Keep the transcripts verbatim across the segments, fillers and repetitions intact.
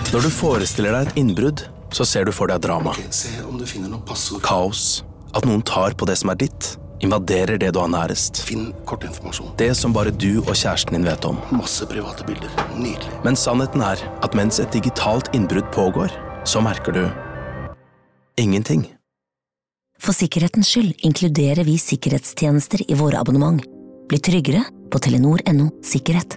Når du forestiller deg et innbrudd, så ser du for deg drama. Ok, se om du finner noe passord. Kaos. At noen tar på det som er ditt. Invaderer det du har nærest. Finn kortinformasjon. Det som bare du og kjæresten din vet om. Masse private bilder. Nydelig. Men sannheten er at mens et digitalt innbrudd pågår, så merker du ingenting. For sikkerhetens skyld inkluderer vi sikkerhetstjenester i våre abonnement. Bli tryggere på telenor punktum no sikkerhet.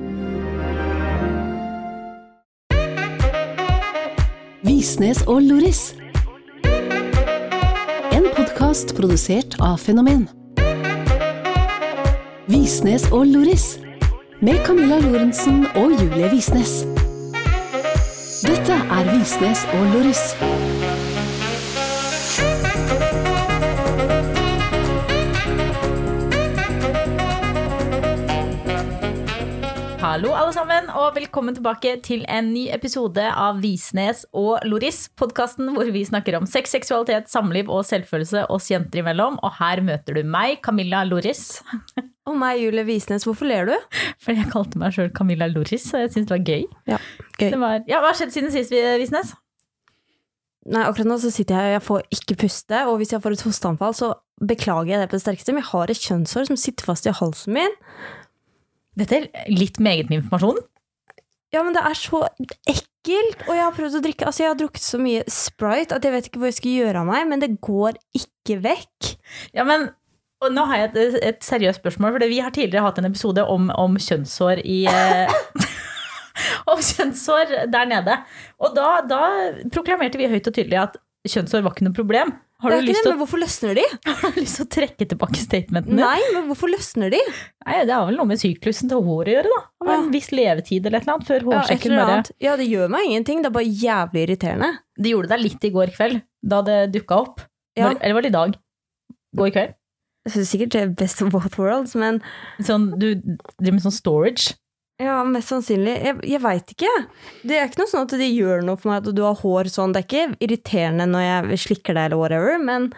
Visnes og Loris. En podcast produsert av Fenomen. Visnes og Loris. Med Camilla Lorentzen og Julie Visnes. Dette er Visnes og Loris. Hallo alle sammen, og velkommen tilbake til en ny episode av Visnes og Loris, podcasten hvor vi snakker om sex, seksualitet, samliv og selvfølelse oss jenter imellom. Og her møter du meg, Camilla Loris. Og meg, Julie Visnes. Hvorfor ler du? Fordi jeg kalte meg selv Camilla Loris, og jeg synes det var gøy. Ja, gøy. Det var, ja, hva har skjedd siden sist, Visnes? Nei, akkurat nå så sitter jeg, jeg får ikke puste, og hvis jeg får et hosteanfall, så beklager jeg det på det sterkeste, men jeg har et kjønnshår som sitter fast i halsen min. Dette er litt meget med informasjon. Ja, men det er så ekkelt, og jeg har prøvd å drikke, altså jeg har drukket så mye Sprite at jeg vet ikke hva jeg skal gjøre av meg, men det går ikke vekk. Ja, men og nå har jeg et, et seriøst spørsmål, for vi har tidligere hatt en episode om, om kjønnshår i... om kjønnshår der nede. Og da, da proklamerte vi høyt og tydelig at kjønnshår var ikke noe problem. Har det er du ikke lyst det, til men hvorfor løsner de? Har du lyst til å trekke tilbake statementene? Nei, men hvorfor løsner de? Nei, det har vel noe med syklusen til håret å gjøre da. Om en viss levetid eller et eller annet, før hårsekken ja, bare... Ja, det gjør meg ingenting, det er bare jævlig irriterende. Det gjorde deg litt i går kveld, da det dukket opp. Ja. Når, eller var det i dag? Går i kveld? Jeg synes sikkert det er best of both worlds, men... Sånn, du driver med sånn storage? Ja, mest sannsynlig. Jeg, jeg vet ikke. Det er ikke noe sånn at det gjør noe for meg at du har hår sånn. Det er ikke irriterende når jeg slikker deg eller whatever, men...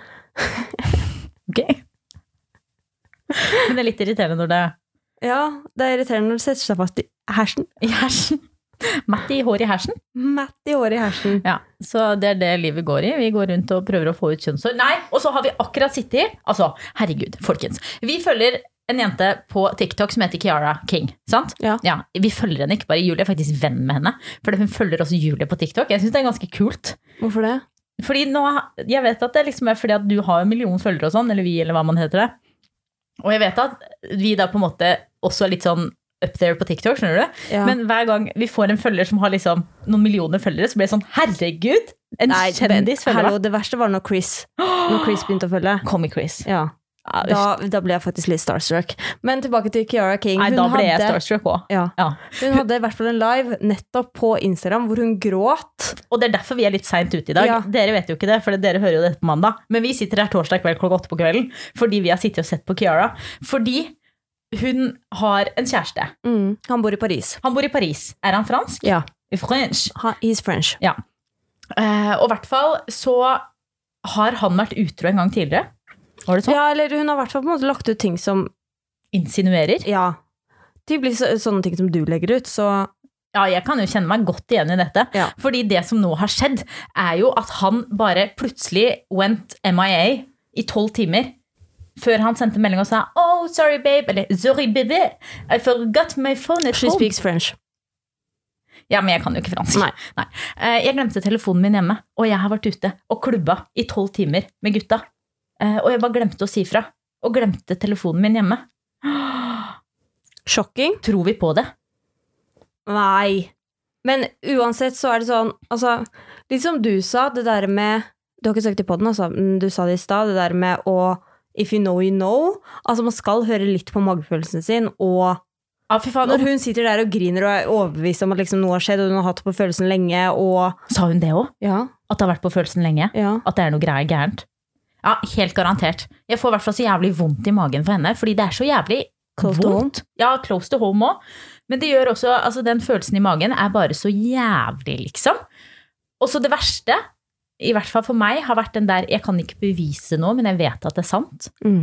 Ok. Men det er litt irriterende når det... Ja, det er irriterende når det setter seg fast i hersen. I hersen? Matt i hår i hersen? Matt i hår i hersen. Ja, så det er det livet går i. Vi går rundt og prøver å få ut kjønnshår. Nei, og så har vi akkurat sittet i... Altså, herregud, folkens. Vi følger... en jente på TikTok som heter Kiara King, sant? Ja. Ja, vi følger henne ikke bare. Julie er faktisk venn med henne, for hun følger også Julie på TikTok. Jeg synes det er ganske kult. Hvorfor det? Fordi nå, jeg vet at det liksom er fordi at du har en million følgere og sånn, eller vi, eller hva man heter det. Og jeg vet at vi da på en måte også er litt sånn up there på TikTok, skjønner du? Ja. Men hver gang vi får en følger som har liksom noen millioner følgere, så blir det sånn, herregud, en Nei, kjendis følger. Hallo, det verste var når Chris, når Chris begynte å følge. Kom i Chris. Ja. Da, da ble jeg faktisk litt starstruck. Men tilbake til Kiara King. Nei, hun da ble hadde, jeg starstruck også. Ja. Ja. Hun hadde i hvert fall en live nettopp på Instagram hvor hun gråt. Og det er derfor vi er litt sent ute i dag. Ja. Dere vet jo ikke det, for dere hører jo dette på mandag. Men vi sitter her torsdag kveld klokka åtte på kvelden, fordi vi har sittet og sett på Kiara. Fordi hun har en kjæreste. Mm, han bor i Paris. Han bor i Paris. Er han fransk? Ja. French. Ha, he's French. Ja. Eh, og i hvert fall så har han vært utro en gang tidligere. Var det sånn? Ja, eller hun har i hvert fall på en måte lagt ut ting som... Insinuerer? Ja. Typisk så, sånne ting som du legger ut, så... Ja, jeg kan jo kjenne meg godt igjen i dette. Ja. Fordi det som nå har skjedd, er jo at han bare plutselig went M I A i tolv timer, før han sendte melding og sa, oh, sorry babe, eller sorry baby, I forgot my phone at She home. speaks French. Ja, men jeg kan jo ikke fransk. Nei. Nei. Eh, Jeg glemte telefonen min hjemme, og jeg har vært ute og klubba i tolv timer med gutta. Eh, Og jeg bare glemte å si fra, og glemte telefonen min hjemme. Shocking. Tror vi på det? Nei. Men uansett så er det sånn, altså, litt som du sa, det der med, du har ikke sagt i podden, altså, men du sa det i sted, det der med å, if you know, you know, altså man skal høre litt på magefølelsen sin, og Ja, fy faen. når hun sitter der og griner og er overbevist om at liksom noe har skjedd, og hun har hatt på følelsen lenge, og... Sa hun det også? Ja, At det har vært på følelsen lenge? ja. At det er noe greier gærent? Ja, helt garantert. Jeg får i hvert fall så jævlig vondt i magen for henne, fordi det er så jævlig Close to vondt. Ja, close to home også. Men det gjør også, altså den følelsen i magen er bare så jævlig, liksom. Og så det verste, i hvert fall for meg, har vært den der, jeg kan ikke bevise noe, men jeg vet at det er sant. Mm.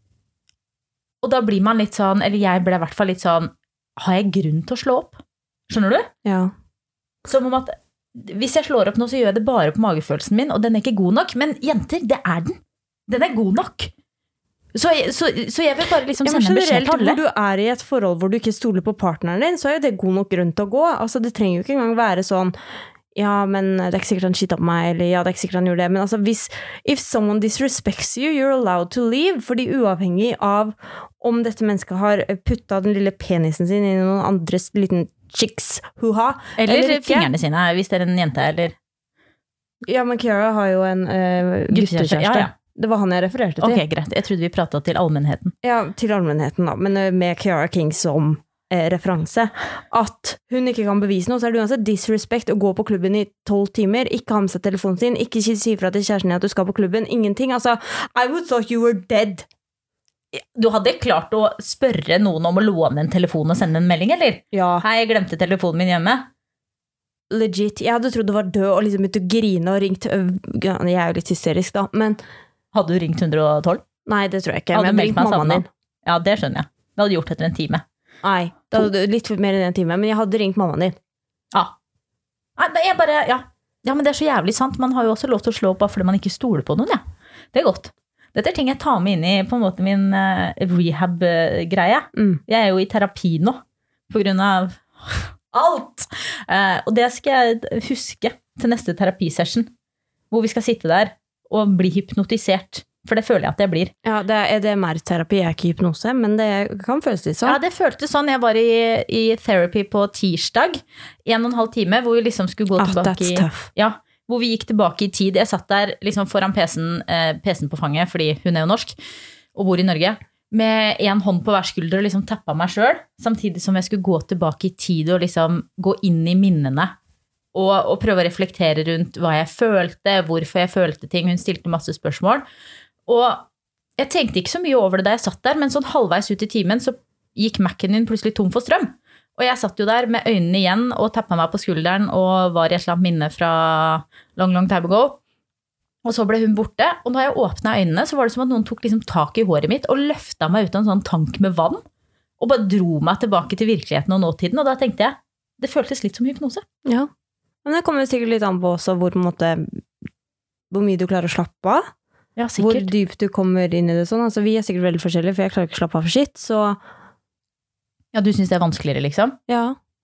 Og da blir man litt sånn, eller jeg ble i hvert fall litt sånn, har jeg grunn til å slå opp? Skjønner du? Ja. Som om at hvis jeg slår opp nå, så gjør jeg det bare på magefølelsen min, og den er ikke god nok. Men jenter, det er den. Den er god nok. Så, så, så jeg vil bare liksom ja, sende en beskjed til alle. Hvor du er i et forhold hvor du ikke stoler på partneren din, så er jo det god nok grunn til å gå. Altså, det trenger jo ikke engang være sånn, ja, men det er ikke sikkert han skittet på meg, eller ja, det er ikke sikkert han gjorde det. Men altså, hvis, if someone disrespects you, you're allowed to leave, fordi uavhengig av om dette mennesket har puttet den lille penisen sin i noen andres liten chicks, huha. Eller, eller fingrene sine, hvis det er en jente, eller... Ja, men Kiara har jo en uh, guttekjæreste. Ja, ja. Det var han jeg refererte til. Ok, greit. Jeg trodde vi pratet til allmennheten. Ja, til allmennheten da, men uh, med Kiara King som uh, referanse. At hun ikke kan bevise noe, så er det uansett disrespect å gå på klubben i tolv timer, ikke ha med seg telefonen sin, ikke si fra til kjæresten din at du skal på klubben, ingenting. Altså, I would thought you were dead. Du hadde klart å spørre noen om å låne en telefon og sende en melding, eller? Ja. Hei, jeg glemte telefonen min hjemme. Legit. Jeg hadde trodd du var død og liksom begynte å grine og ringt. Jeg er jo litt hysterisk da, men... Hadde du ringt one hundred twelve? Nei, det tror jeg ikke. Hadde men jeg hadde ringt mammaen din. Ja, det skjønner jeg. Det hadde gjort etter en time. Nei, det hadde litt mer enn en time, men jeg hadde ringt mammaen din. Ja. Nei, det er bare, ja. Ja, men det er så jævlig sant. Man har jo også lov til å slå opp bare fordi man ikke stoler på noen, ja. Det er godt. Dette er ting jeg tar med inn i på en måte min uh, rehab-greie. Mm. Jeg er jo i terapi nå, på grunn av alt. Uh, og det skal jeg huske til neste terapisession, hvor vi skal sitte der og bli hypnotisert. For det føler jeg at jeg blir. Ja, det er E D M R-terapi, er ikke hypnose, men det kan føles litt sånn. Ja, det føltes sånn. Jeg var i, i therapy på tirsdag, en og en halv time, hvor vi liksom skulle gå ah, tilbake that's i... tough. Ja, hvor vi gikk tilbake i tid. Jeg satt der liksom foran P C-en, eh, P C-en på fanget, fordi hun er jo norsk, og bor i Norge, med en hånd på hver skulder og liksom tappet meg selv, samtidig som jeg skulle gå tilbake i tid og liksom gå inn i minnene, og, og prøve å reflektere rundt hva jeg følte, hvorfor jeg følte ting. Hun stilte masse spørsmål, og jeg tenkte ikke så mye over det da jeg satt der, men sånn halvveis ut i timen så gikk Mac-en min plutselig tom for strøm. Og jeg satt jo der med øynene igjen og tappet meg på skulderen og var i et eller annet minne fra long, long time ago. Og så ble hun borte, og når jeg åpnet øynene så var det som at noen tok liksom tak i håret mitt og løftet meg ut av en sånn tank med vann og bare dro meg tilbake til virkeligheten og nåtiden. Og da tenkte jeg, det føltes litt som hypnose. Ja, men det kommer jo sikkert litt an på også hvor, på en måte, hvor mye du klarer å slappe av. Ja, sikkert. Hvor dypt du kommer inn i det sånn. Altså, vi er sikkert veldig forskjellige, for jeg klarer ikke å slappe av for shit, så... Ja, du synes det er vanskeligere, liksom? Ja.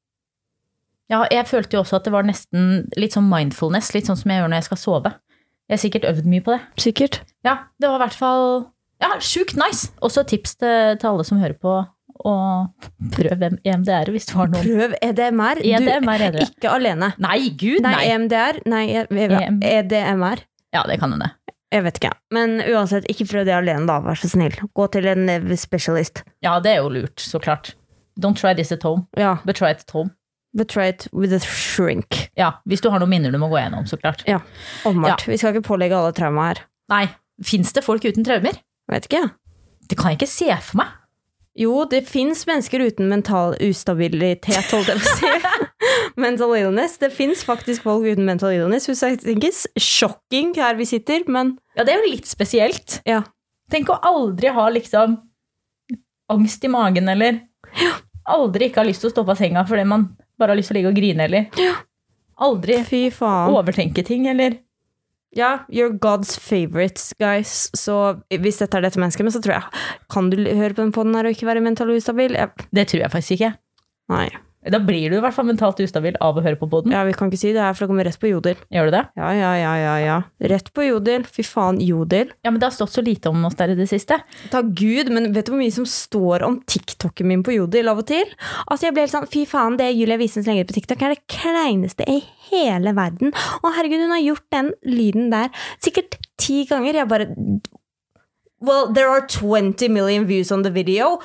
Ja, jeg følte jo også at det var nesten litt sånn mindfulness, litt sånn som jeg gjør når jeg skal sove. Jeg har sikkert øvd mye på det. Sikkert. Ja, det var i hvert fall, ja, sjukt nice. Også tips til, til alle som hører på, og prøv E M D R hvis du har noen. Prøv E D M R. E D M R er du, det. ikke alene. Nei, gud, nei. Nei, E M D R. Nei, E D M R. Ja, det kan hende. Jeg vet ikke, men uansett, ikke prøv det alene da, vær så snill. Gå til en specialist. Ja, det er jo lurt, så klart. Don't try this at home, ja. But try it at home. But try it with a shrink. Ja, hvis du har noen minner du må gå gjennom, så klart. Ja, omvart. Ja. Vi skal ikke pålegge alle trauma her. Nei, finnes det folk uten traumer? Vet ikke. Det kan jeg ikke se for meg. Jo, det finnes mennesker uten mental ustabilitet, holdt jeg på å si. Mental illness. Det finnes faktisk folk uten mental illness. Hvis jeg tenker shocking her vi sitter, men... Ja, det er jo litt spesielt. Ja. Tenk å aldri ha liksom angst i magen, eller... Ja. Aldri ikke har lyst til å stå på senga fordi man bare har lyst til å ligge og grine, eller ja. Aldri Fy faen. overtenke ting, eller ja, you're God's favorites, guys. Så hvis dette er dette mennesket, men så tror jeg, kan du høre på den podden her og ikke være mentalt ustabil? Ja. Det tror jeg faktisk ikke. Nei. Da blir du i hvert fall mentalt ustabil av å høre på podden. Ja, vi kan ikke si det her, for det kommer rett på jodel. Gjør du det? Ja, ja, ja, ja, ja. Rett på jodel. Fy faen, jodel. Ja, men det har stått så lite om oss der i det siste. Takk Gud, men vet du hvor mye som står om TikToken min på jodel av og til? Altså, jeg ble helt sånn, fy faen, det Julia Visnes legger på TikTok er det kleineste i hele verden. Og herregud, hun har gjort den lyden der sikkert ti ganger. Jeg bare, well, there are twenty million views on the video.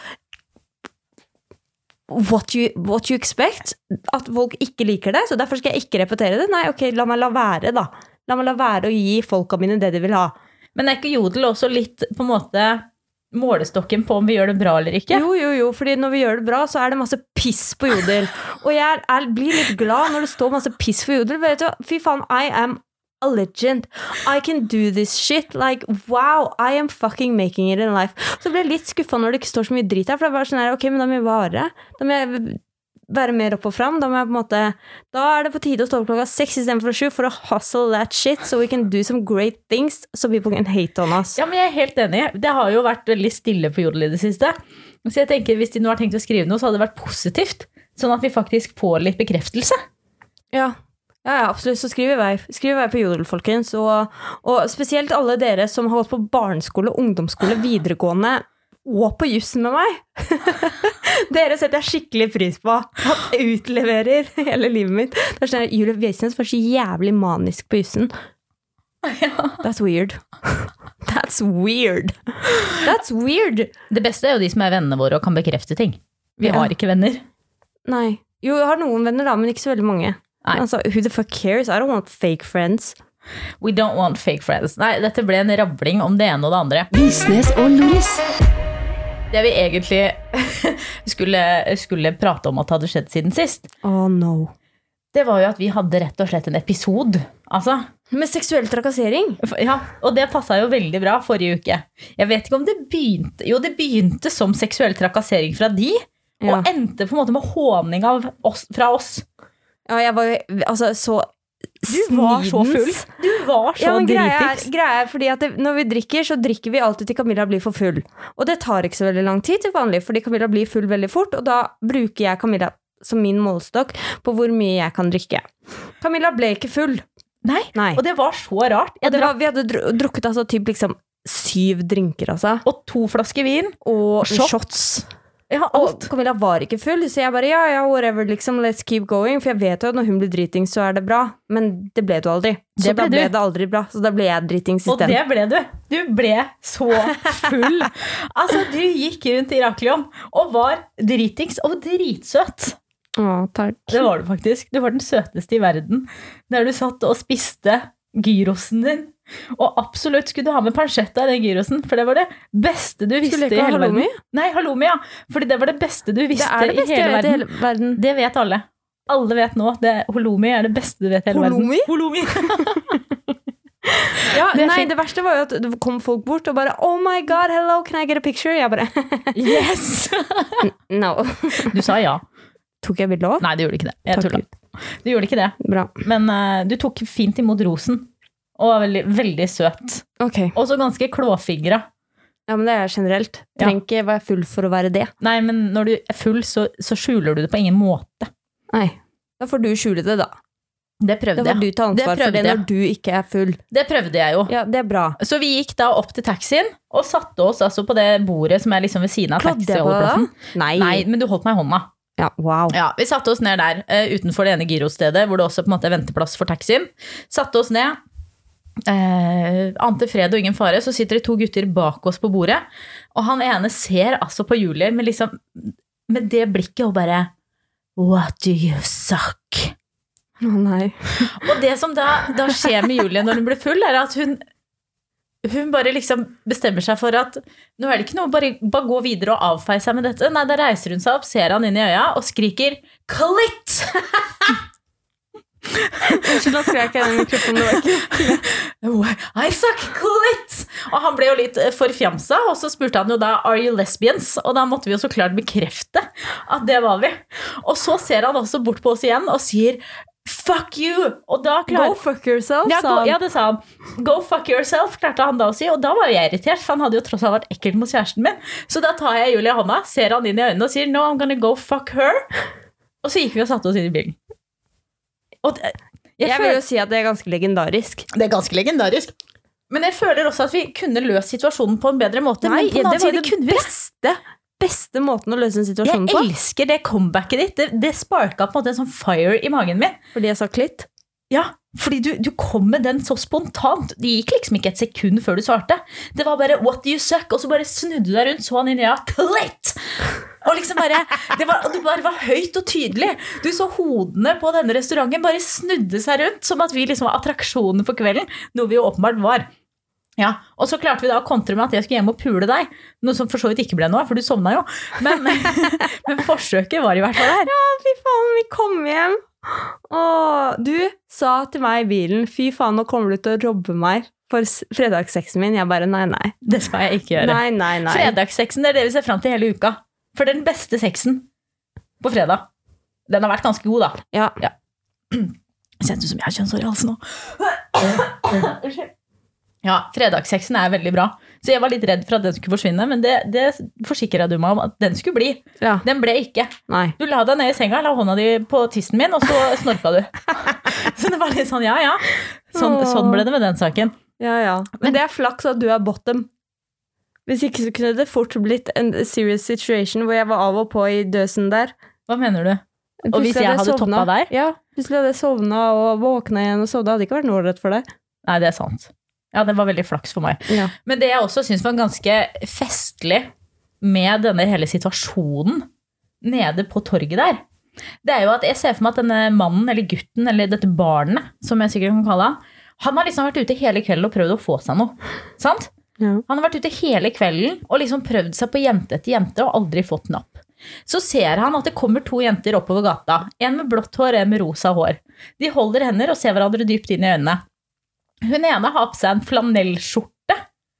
What you, what you expect? At folk ikke liker det, så derfor skal jeg ikke repetere det. Nei, ok, la meg la være da. La meg la være å gi folka mine det de vil ha. Men er ikke jodel også litt på en måte målestokken på om vi gjør det bra eller ikke? Jo, jo, jo, fordi når vi gjør det bra, så er det masse piss på jodel. Og jeg er, er, blir litt glad når det står masse piss på jodel. Vet du, fy faen, I am a legend. I can do this shit. Like, wow, I am fucking making it in life. Så ble jeg litt skuffet når det ikke står så mye drit her, for det var sånn her, ok, men da må jeg bare, da må jeg være mer opp og frem. Da, må jeg på en måte, da er det på tide å stå opp klokka seks i stedet for sju for å hustle that shit, so we can do some great things, so people can hate on us. Ja, men jeg er helt enig. Det har jo vært veldig stille på Jodel i det siste. Så jeg tenker, hvis de nå har tenkt å skrive noe, så hadde det vært positivt. Sånn at vi faktisk får litt bekreftelse. Ja, ja, ja absolutt. Så skriv i vei. Skriv i vei på Jodel, folkens. Og, og spesielt alle dere som har gått på barneskole, ungdomsskole, videregående, og på jussen med meg. Dere setter jeg skikkelig pris på. At jeg utleverer hele livet mitt. Det er sånn at Julie Wiesnes var så jævlig manisk på jussen. Ja. That's weird. That's weird. That's weird. Det beste er jo de som er vennene våre og kan bekrefte ting. Vi Ja. har ikke venner. Nei. Jo, jeg har noen venner da, men ikke så veldig mange. Nei. Altså, who the fuck cares? I don't want fake friends. We don't want fake friends. Nei, dette ble en rabling om det ene og det andre. Visnes og Loris. Det vi egentlig skulle, skulle prate om at hadde skjedd siden sist, Oh no. det var jo at vi hadde rett og slett en episode. Altså, Med seksuell trakassering? ja, og det passet jo veldig bra forrige uke. Jeg vet ikke om det begynte, jo det begynte som seksuell trakassering fra de, Ja. og endte på en måte med håning av oss, fra oss. Ja, jeg var jo altså, så Du var så full. Du var så Ja, men greia er, dritings. greia er fordi at det, når vi drikker, så drikker vi alltid til Camilla blir for full. Og det tar ikke så veldig lang tid til vanlig, fordi Camilla blir full veldig fort, og da bruker jeg Camilla som min målestokk på hvor mye jeg kan drikke. Camilla ble ikke full. Nei, Nei. og det var så rart. Og Jeg det var, drakk vi hadde dru- drukket altså typ liksom syv drinker, altså. og to flasker vin. Og Shots. shots. Ja, Og alt. Camilla var ikke full, så jeg bare, ja, ja, whatever, liksom, let's keep going. For jeg vet jo at når hun blir dritings, så er det bra. Men det ble du aldri. Så Det ble da ble du. det aldri bra. Så da ble jeg dritings i Og det stedet. ble du. Du ble så full. Altså, du gikk rundt i Iraklion og var dritings og dritsøt. Å, takk. Det var du faktisk. Du var den søteste i verden. Der du satt og spiste gyrosen din. Og absolutt skulle du ha med pansjetta i den gyrosen, for det var det beste du visste Skulle jeg i ikke ha hele halloumi? verden. Nei, halloumi, ja. Fordi det var det beste du Det visste er det beste i hele jeg vet i verden. hele verden. Det vet alle. Alle vet nå. Det, halloumi er det beste du vet i hele Halloumi? verden. Halloumi? Ja, Det er nei, fint. det verste var jo at det kom folk bort og bare, oh my god, hello, can I get a picture? Jeg bare, Yes! no. Du sa ja. Tok jeg bildet også? Nei, du gjorde ikke det. Jeg Takk tulla. Gud. Du gjorde ikke det. Bra. Men eh, du tok fint imot rosen. Og var veldig, veldig søt. Ok. Og så ganske klåfingra. Ja, men det er generelt. Ja. Trenger ikke være full for å være det. Nei, men når du er full, så, så skjuler du det på ingen måte. Nei. Da får du skjule det da. Det Da prøvde får du jeg. ta Det ansvar for prøvde det jeg. når du ikke er full. Det prøvde jeg jo. Ja, det er bra. Så vi gikk da opp til taxien og satte oss altså på det bordet som er liksom ved siden av Klodde jeg på det da? taxiholdeplassen. Nei. Nei, men du holdt meg i hånda. Ja, wow. Ja, vi satte oss ned der, uh, utenfor det ene gyrostedet, hvor det også på en måte er venteplass for taxien. Satte oss ned. Uh, ante fred og ingen fare. Så sitter det to gutter bak oss på bordet. Og han ene ser altså på Julie med, liksom, med det blikket og bare What do you suck? Å nei. Og det som da, da skjer med Julie når hun blir full, er at hun hun bare liksom bestemmer seg for at nå er det ikke noe, bare, bare gå videre og avfeie seg med dette. Nei, da reiser hun seg opp, ser han inn i øya og skriker Klit! Da skrek jeg den mikrofonen, det var ikke. I suck clit! Og han ble jo litt forfjamsa, og så spurte han jo da Are you lesbians? Og da måtte vi jo så klart bekrefte at det var vi. Og så ser han også bort på oss igjen og sier Fuck you! Og da klar... Go fuck yourself, Ja, sa go, han. ja, det sa han. Go fuck yourself, klarte han da å si. Og da var jeg irritert, for han hadde jo tross alt vært ekkelt mot kjæresten min. Så da tar jeg Julie i hånda, ser han inn i øynene og sier No, I'm gonna go fuck her. Og så gikk vi og satte oss inn i bilen. Og det, jeg Jeg vil føler, jo si at det er ganske legendarisk. det er ganske legendarisk. Men jeg føler også at vi kunne løst situasjonen på en bedre måte. Nei, men på en det annen var side det kunne vi det. beste, beste måten å løse en situasjon Jeg på. elsker det comebacket ditt. Det, det sparka på en måte en sånn fire i magen min. Fordi jeg sa klitt. Ja, fordi du, du kom med den så spontant. Det gikk liksom ikke et sekund før du svarte. Det var bare, what do you suck? Og så bare snudde du deg rundt, så han inn i øya, klitt! Og liksom bare, det var, og du bare var høyt og tydelig. Du så hodene på denne restauranten bare snudde seg rundt, som at vi liksom var attraksjonen for kvelden, noe vi jo åpenbart var. Ja, og så klarte vi da å kontre med at jeg skulle hjem og pule deg, noe som for så vidt ikke ble noe, for du sovna jo. Men, men forsøket var i hvert fall her. Ja, fy faen, vi kom hjem. Åh, du sa til meg i bilen, fy faen, nå kommer du til å robbe meg for s- fredagssexen min. Jeg bare, nei, nei. Det skal jeg ikke gjøre. Nei, nei, nei. Fredagssexen, det er det vi ser frem til hele uka. For det er den beste sexen på fredag. Den har vært ganske god, da. Ja. Ja. Kjennes ut som jeg har kjønnshår i halsen nå. Ja, fredagssexen er veldig bra. Så jeg var litt redd for at den skulle forsvinne, men det, det forsikret du meg om at den skulle bli. Ja. Den ble ikke. Nei. Du la deg ned i senga, la hånda di på tissen min, og så snorka du. Så det var litt sånn, ja, ja. Sånn, sånn ble det med den saken. Ja, ja. Men det er flaks at du er bottom. Hvis ikke så kunne det fort blitt en serious situation hvor jeg var av og på i døsen der. Hva mener du? Og hvis jeg hadde toppet deg? Ja, plutselig hadde jeg sovnet og våknet igjen og sovnet, det hadde ikke vært noe rett for deg. Nei, det er sant. Ja, det var veldig flaks for meg. Ja. Men det jeg også synes var ganske festlig med denne hele situasjonen nede på torget der, det er jo at jeg ser for meg at denne mannen, eller gutten, eller dette barnet, som jeg sikkert kan kalle han, han har liksom vært ute hele kvelden og prøvd å få seg noe. Sant? Ja. Han har vært ute hele kvelden og liksom prøvd seg på jente etter jente og aldri fått napp. Så ser han at det kommer to jenter oppover gata. En med blått hår, en med rosa hår. De holder hender og ser hverandre dypt inn i øynene. Hun ene har på seg en flanellskjorte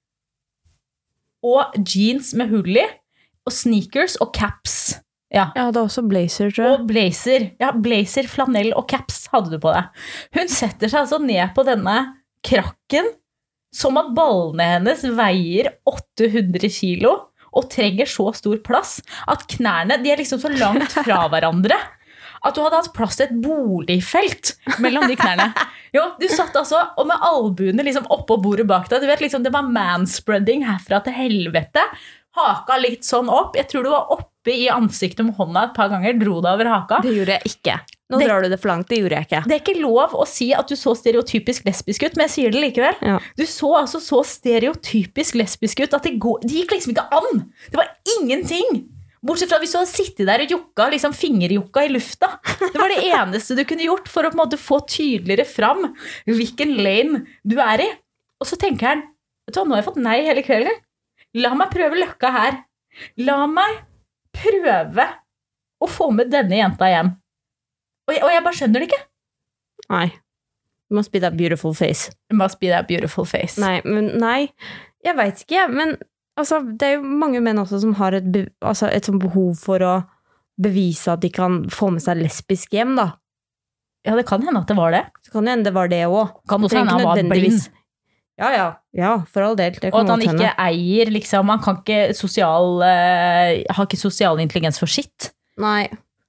og jeans med hull i, og sneakers og caps. Ja. Jeg hadde også blazer, tror jeg. Og blazer. Ja, blazer, flanell og caps hadde du på deg. Hun setter seg altså ned på denne krakken som at ballene hennes veier åtte hundre kilo og trenger så stor plass at knærne, de er liksom så langt fra hverandre at du hadde hatt plass til et boligfelt mellom de knærne. Jo, du satt altså, og med albuene liksom oppå bordet bak deg, du vet liksom, det var manspreading herfra til helvete, haka litt sånn opp, jeg tror du var oppe i ansiktet med hånda et par ganger, dro deg over haka. Det gjorde jeg ikke. Nå det, drar du det for langt, det gjorde jeg ikke. Det er ikke lov å si at du så stereotypisk lesbisk ut, men jeg sier det likevel. Ja. Du så altså så stereotypisk lesbisk ut at det, går, det gikk liksom ikke an. Det var ingenting. Bortsett fra hvis du hadde sittet der og jukka, liksom fingerjukka i lufta. Det var det eneste du kunne gjort for å på en måte få tydeligere fram hvilken lane du er i. Og så tenker han, vet du hva, nå har jeg fått nei hele kvelden. La meg prøve løkka her. La meg prøve å få med denne jenta hjem. Og jeg, og jeg bare skjønner det ikke. Nei. You must be that beautiful face. You must be that beautiful face. Nei, men nei. Jeg vet ikke, men altså, det er jo mange menn også som har et, be, altså, et sånt behov for å bevise at de kan få med seg lesbisk hjem, da. Ja, det kan hende at det var det. Så kan det hende det var det også. Kan også hende han var blind. Ja, ja. Ja, for all del. Og at han ikke eier, liksom, han kan ikke sosial, uh, har ikke sosial intelligens for sitt. Nei.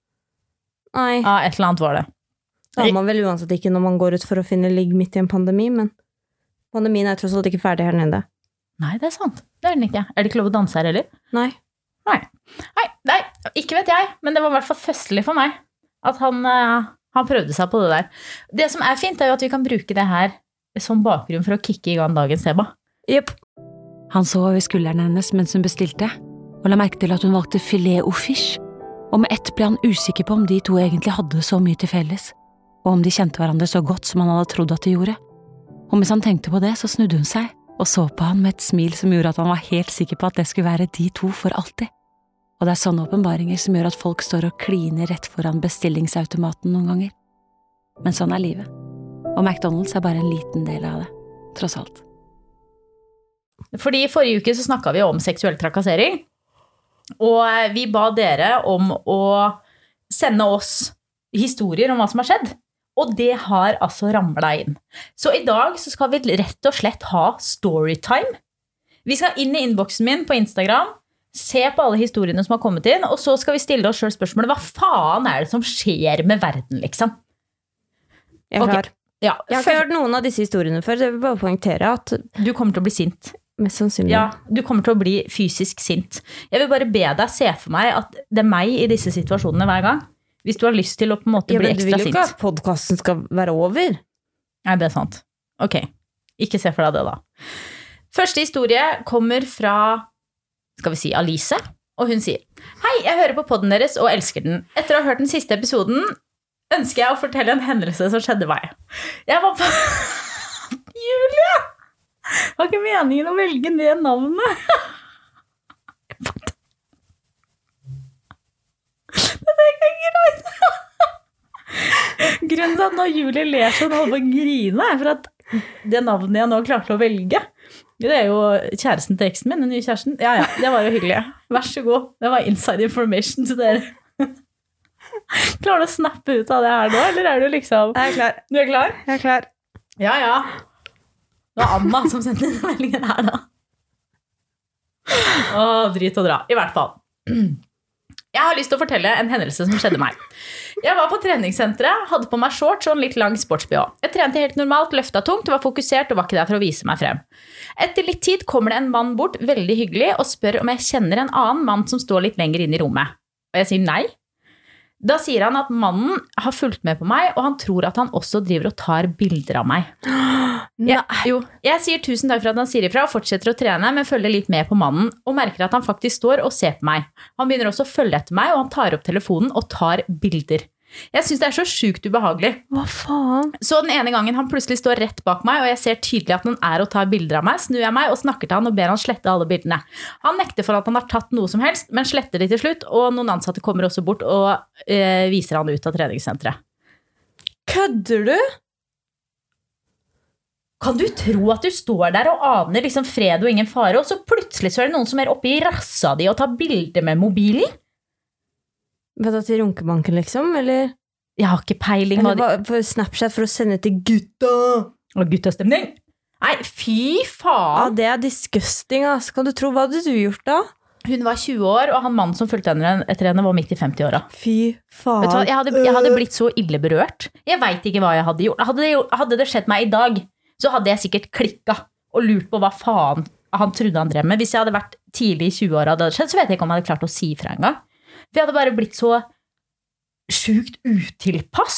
Nei. Ja, et eller annet var det. Det har man vel uansett ikke når man går ut for å finne ligg midt i en pandemi, men pandemien er tross alt ikke ferdig her nede. Nei, det er sant. Det er den ikke. Er det ikke lov å danse her, eller? Nei. Nei. Nei, nei, ikke vet jeg, men det var i hvert fall festlig for meg at han, uh, han prøvde seg på det der. Det som er fint er jo at vi kan bruke det her som bakgrunn for å kicke i gang dagens tema. Jep. Han så over skulderen hennes mens hun bestilte, og la merke til at hun valgte filet au fish. Og med ett ble han usikker på om de to egentlig hadde så mye til felles, og om de kjente hverandre så godt som han hadde trodd at de gjorde. Og mens han tenkte på det, så snudde hun seg, og så på han med et smil som gjorde at han var helt sikker på at det skulle være de to for alltid. Og det er sånne åpenbaringer som gjør at folk står og kliner rett foran bestillingsautomaten noen ganger. Men sånn er livet. Og McDonald's er bare en liten del av det, tross alt. Fordi i forrige uke så snakket vi om seksuell trakassering, og vi ba dere om å sende oss historier om hva som har skjedd, og det har altså ramlet inn. Så i dag så skal vi rett og slett ha storytime. Vi skal inn i innboksen min på Instagram, se på alle historiene som har kommet inn, og så skal vi stille oss selv spørsmålet, hva faen er det som skjer med verden, liksom? Jeg er Ok. klar. Ja, Jeg har ikke hørt noen av disse historiene før, så jeg vil bare poengtere at du kommer til å bli sint. mest sannsynlig. Ja, du kommer til å bli fysisk sint. Jeg vil bare be deg se for meg at det er meg i disse situasjonene hver gang. Hvis du har lyst til å på en måte Ja, bli men du ekstra vil jo sint. ikke at podcasten skal være over. Nei, det er sant. Ok, ikke se for deg det da. Første historie kommer fra, skal vi si, Alice, og hun sier: Hei, jeg hører på podden deres og elsker den. Etter å ha hørt den siste episoden, ønsker jeg å fortelle en hendelse som skjedde meg. Jeg var på... Julie! Det var ikke meningen å velge det navnet. Det er ikke greit. Grunnen til at når Julie ler sånn og holder på å grine er for at det navnet jeg nå klarte å velge, det er jo kjæresten til eksen min, den nye kjæresten. Ja, ja, det var jo hyggelig. Vær så god. Det var inside information til dere. Klarer du å snappe ut av det her nå, eller er du liksom... Jeg er klar. Du er klar? Jeg er klar. Ja, ja. Det var Anna som sendte inn meldingen her da. Åh, drit og dra. I hvert fall. Jeg har lyst til å fortelle en hendelse som skjedde meg. Jeg var på treningssenteret, hadde på meg shorts og en litt lang sportsbh. Jeg trente helt normalt, løftet tungt, var fokusert og var ikke der for å vise meg frem. Etter litt tid kommer det en mann bort, veldig hyggelig, og spør om jeg kjenner en annen mann som står litt lenger inn i rommet. Og jeg sier nei. Da sier han at mannen har fulgt med på meg, og han tror at han også driver og tar bilder av meg. Jeg, jo, jeg sier tusen takk for at han sier ifra og fortsetter å trene, men følger litt med på mannen og merker at han faktisk står og ser på meg. Han begynner også å følge etter meg, og han tar opp telefonen og tar bilder. Jeg synes det er så sykt ubehagelig. Hva faen? Så den ene gangen han plutselig står rett bak meg, og jeg ser tydelig at han er og tar bilder av meg, snur jeg meg og snakker til han og ber han slette alle bildene. Han nekter for at han har tatt noe som helst, men sletter de til slutt, og noen ansatte kommer også bort og øh, viser han ut av treningssenteret. Kødder du? Kan du tro at du står der og aner liksom fred og ingen fare, og så plutselig så er det noen som er oppe i rassa di og tar bilder med mobilen? Hva da, til runkebanken liksom, eller? Jeg har ikke peiling. Eller bare for Snapchat for å sende til gutta? Og guttastemning? Nei, fy Ja, faen! det er disgusting, ass. Kan du tro, hva hadde du gjort da? Hun var tjue år, og han mannen som fulgte henne etter henne var midt i femti-åra. Fy faen. Vet du hva, jeg hadde, jeg hadde blitt så ille berørt. Jeg vet ikke hva jeg hadde gjort. Hadde det, hadde det skjedd meg i dag, så hadde jeg sikkert klikket og lurt på hva faen han trodde han drev med. Hvis jeg hadde vært tidlig i tjue-åra, så vet jeg ikke om jeg hadde klart å si fra en gang. For jeg hadde bare blitt så sjukt utilpass.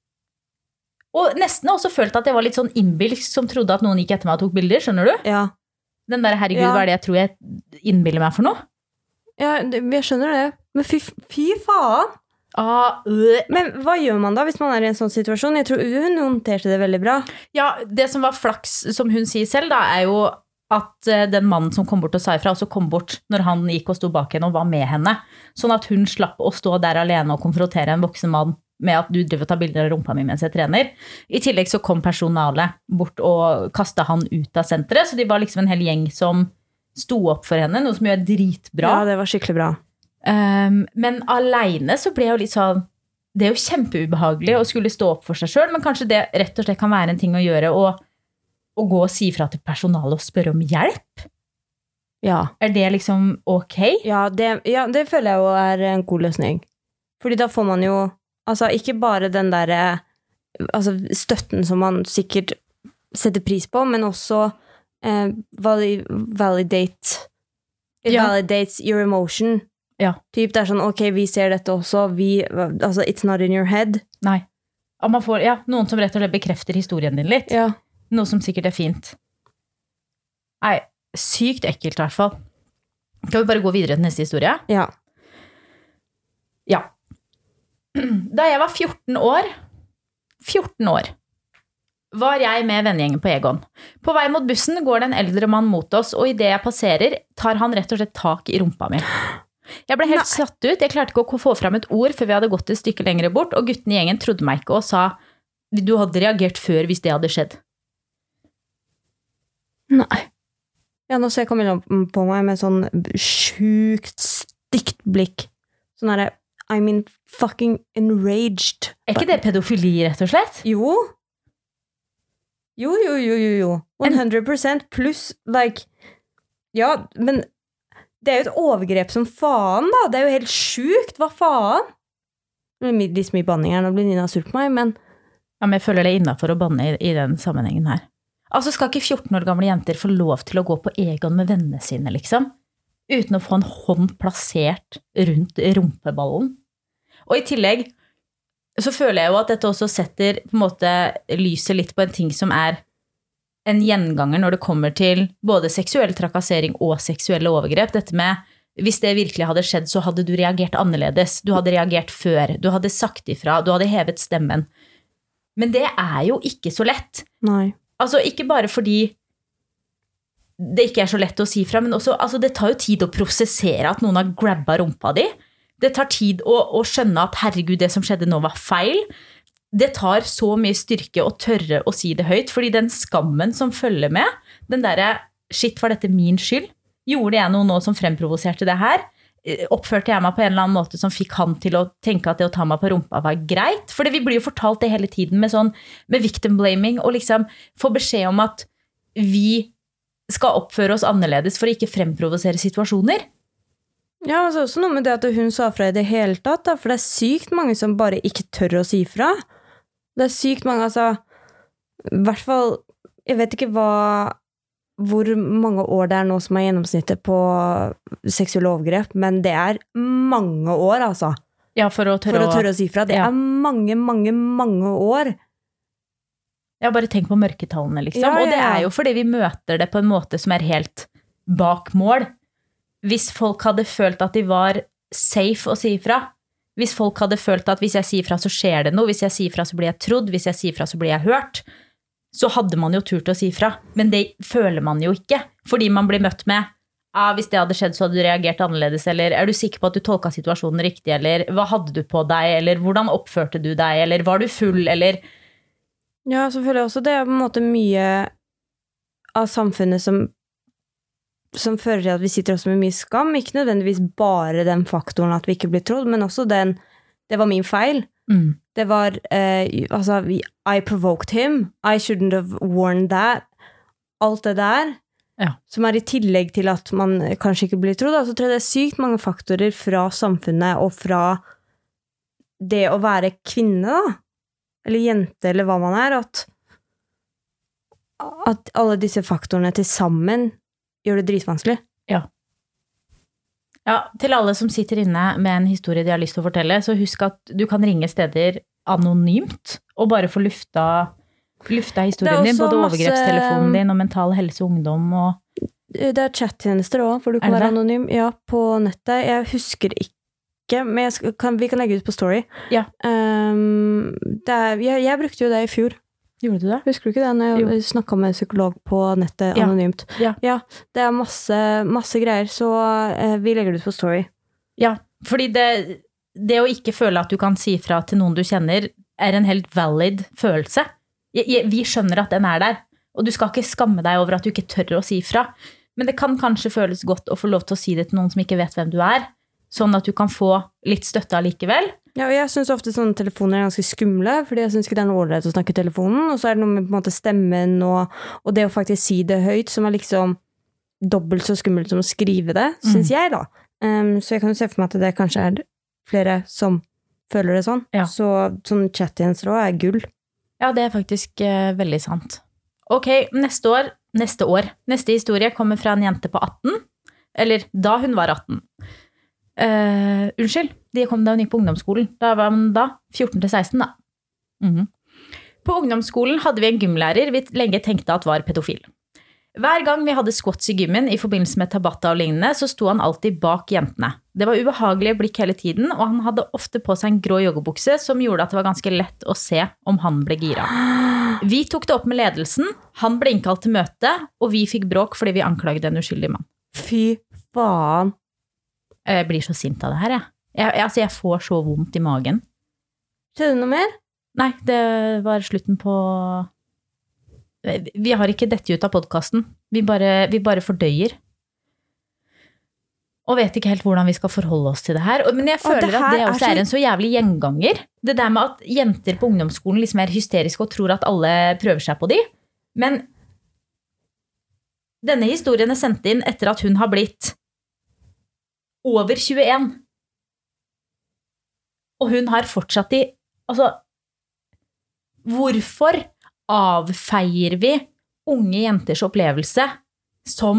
Og nesten også følt at jeg var litt sånn innbilsk som trodde at noen gikk etter meg og tok bilder, skjønner du? Ja. Den der, herregud, Ja. hva er det jeg tror jeg innbiller meg for noe? Ja, det- jeg skjønner det. Men fy, fy faen. Ah, øh. Men hva gjør man da hvis man er i en sånn situasjon? Jeg tror hun håndterte det veldig bra. Ja, det som var flaks, som hun sier selv da, er jo at eh, den mannen som kom bort og sa ifra, også kom bort når han gikk og sto bak henne og var med henne. Sånn at hun slapp å stå der alene og konfrontere en voksen mann med at du driver og tar bilder av rumpa mi mens jeg trener. I tillegg så kom personalet bort og kastet han ut av senteret, så de var liksom en hel gjeng som sto opp for henne, noe som jo er dritbra. Ja, det var skikkelig bra. Um, men alene så ble jeg jo litt sånn, det er jo kjempeubehagelig å skulle stå opp for seg selv, men kanskje det rett og slett kan være en ting å gjøre, og, og gå og si fra til personalet og spørre om hjelp. Ja. Er det liksom ok? Ja det, ja, det føler jeg jo er en god løsning. Fordi da får man jo, altså ikke bare den der, altså støtten som man sikkert setter pris på, men også eh, vali- validate, it Ja. validates your emotion. Ja. Typ det er sånn, ok, vi ser dette også, vi, altså it's not in your head. Nei. Ja, man får, ja, noen som rett og slett bekrefter historien din litt. Ja. Noe som sikkert er fint. Nei, sykt ekkelt i hvert fall. Skal vi bare gå videre til neste historie? Ja. Ja. Da jeg var fjorten år, fjorten år, var jeg med vennegjengen på Egon. På vei mot bussen går det en eldre mann mot oss, og i det jeg passerer, tar han rett og slett tak i rumpa mi. Jeg ble helt Nei. satt ut, jeg klarte ikke å få frem et ord før vi hadde gått et stykke lenger bort, og gutten i gjengen trodde meg ikke og sa, du hadde reagert før hvis det hadde skjedd. Nei. Ja, nå ser Camilla på meg med sånn sjukt stygt blikk. Sånn her, I mean fucking enraged. Er ikke det pedofili, rett og slett? Jo. Jo, jo, jo, jo, jo. hundre prosent pluss, like, ja, men det er jo et overgrep som faen, da. Det er jo helt sjukt. Hva faen? Det blir litt mye banning her, nå blir Nina sur på meg, men Ja, men jeg føler det er innenfor å banne i, i den sammenhengen her. Altså, skal ikke fjorten år gamle jenter få lov til å gå på Egon med vennene sine, liksom? Uten å få en hånd plassert rundt rumpeballen. Og i tillegg så føler jeg jo at dette også setter på en måte lyset litt på en ting som er en gjenganger når det kommer til både seksuell trakassering og seksuelle overgrep. Dette med, hvis det virkelig hadde skjedd, så hadde du reagert annerledes. Du hadde reagert før, du hadde sagt ifra, du hadde hevet stemmen. Men det er jo ikke så lett. nei. Altså, ikke bare fordi det ikke er så lett å si fra, men også, altså, det tar jo tid å prosessere at noen har grabba rumpa di. Det tar tid å, å skjønne at herregud, det som skjedde nå var feil. Det tar så mye styrke å tørre å si det høyt, fordi den skammen som følger med, den der, shit, var dette min skyld? Gjorde jeg noe nå som fremprovoserte det her? oppførte jeg meg på en eller annen måte som fikk han til å tenke at det å ta meg på rumpa var greit? For vi blir jo fortalt det hele tiden med sånn, med victim blaming, og liksom få beskjed om at vi skal oppføre oss annerledes for å ikke fremprovosere situasjoner. Ja, altså også noe med det at hun sa fra i det hele tatt, da, for det er sykt mange som bare ikke tør å si fra. Det er sykt mange, altså, i hvert fall, jeg vet ikke hva... hvor mange år det er nå som er gjennomsnittet på seksuelle overgrep, men det er mange år, altså. Ja, for å tørre, for å, tørre å si fra. Det ja. er mange, mange, mange år. Ja, bare tenk på mørketallene, liksom. Ja, ja, ja. Og det er jo fordi vi møter det på en måte som er helt bak mål. Hvis folk hadde følt at de var safe å si fra, hvis folk hadde følt at hvis jeg sier fra så skjer det noe, hvis jeg sier fra så blir jeg trodd, hvis jeg sier fra så blir jeg hørt, så hadde man jo turt å si fra. Men det føler man jo ikke, fordi man blir møtt med, ah, hvis det hadde skjedd så hadde du reagert annerledes, eller er du sikker på at du tolket situasjonen riktig, eller hva hadde du på deg, eller hvordan oppførte du deg, eller var du full, eller... Ja, så føler jeg også det er på en måte mye av samfunnet som, som fører til at vi sitter også med mye skam, ikke nødvendigvis bare den faktoren at vi ikke blir trodd, men også den, det var min feil. Mm. Det var, eh, altså, I provoked him, I shouldn't have worn that, alt det der, ja. Som er i tillegg til at man kanskje ikke blir trodd, så tror jeg det er sykt mange faktorer fra samfunnet og fra det å være kvinne, da, eller jente, eller hva man er, at, at alle disse faktorene til sammen gjør det dritvanskelig. Ja. Ja, til alle som sitter inne med en historie de har lyst til å fortelle, så husk at du kan ringe steder anonymt, og bare få lufta, lufta historien din, både masse, overgrepstelefonen din, og mental helse og ungdom, og... Det er chat-tjenester også, for du kan være anonym. Ja, på nettet. Jeg husker ikke, men jeg skal, kan, vi kan legge ut på story. Ja. Um, det er, jeg, jeg brukte jo det i fjor. Gjorde du det? Husker du ikke det, når jeg jo. snakket med en psykolog på nettet anonymt? Ja. Ja, det er masse, masse greier, så eh, vi legger det ut på story. Ja, fordi det, det å ikke føle at du kan si fra til noen du kjenner, er en helt valid følelse. Jeg, jeg, vi skjønner at den er der, og du skal ikke skamme deg over at du ikke tør å si fra. Men det kan kanskje føles godt å få lov til å si det til noen som ikke vet hvem du er, sånn at du kan få litt støtte allikevel. Ja, og jeg synes ofte sånne telefoner er ganske skumle, fordi jeg synes ikke det er noe ålreit å snakke i telefonen, og så er det noe med på en måte stemmen, og, og det å faktisk si det høyt, som er liksom dobbelt så skummelt som å skrive det, synes mm. jeg da. Um, så jeg kan jo se for meg at det kanskje er flere som føler det sånn. Ja. Så sånn chat-tjenester også er gull. Ja, det er faktisk uh, veldig sant. Ok, neste år, neste år, neste historie kommer fra en jente på atten, eller da hun var atten. Uh, unnskyld, de kom da hun gikk på ungdomsskolen. Da var hun da fjorten til seksten da. Mm-hmm. På ungdomsskolen hadde vi en gymlærer vi lenge tenkte at var pedofil. Hver gang vi hadde squats i gymmen i forbindelse med tabata og lignende, så sto han alltid bak jentene. Det var ubehagelige blikk hele tiden, og han hadde ofte på seg en grå joggebukse som gjorde at det var ganske lett å se om han ble gira. Vi tok det opp med ledelsen, han ble innkalt til møte, og vi fikk bråk fordi vi anklaget en uskyldig mann. Fy faen. Jeg blir så sint av det her, jeg. Jeg, jeg, altså, jeg får så vondt i magen. Skjedde det noe mer? Nei, det var slutten på... Vi har ikke dette ut av podcasten. Vi bare, vi bare fordøyer. Og vet ikke helt hvordan vi skal forholde oss til det her. Men jeg føler det at det også er, så... er en så jævlig gjenganger. Det der med at jenter på ungdomsskolen liksom er hysteriske og tror at alle prøver seg på de. Men denne historien er sendt inn etter at hun har blitt over tjueen. Og hun har fortsatt i, altså, hvorfor avfeier vi unge jenters opplevelse som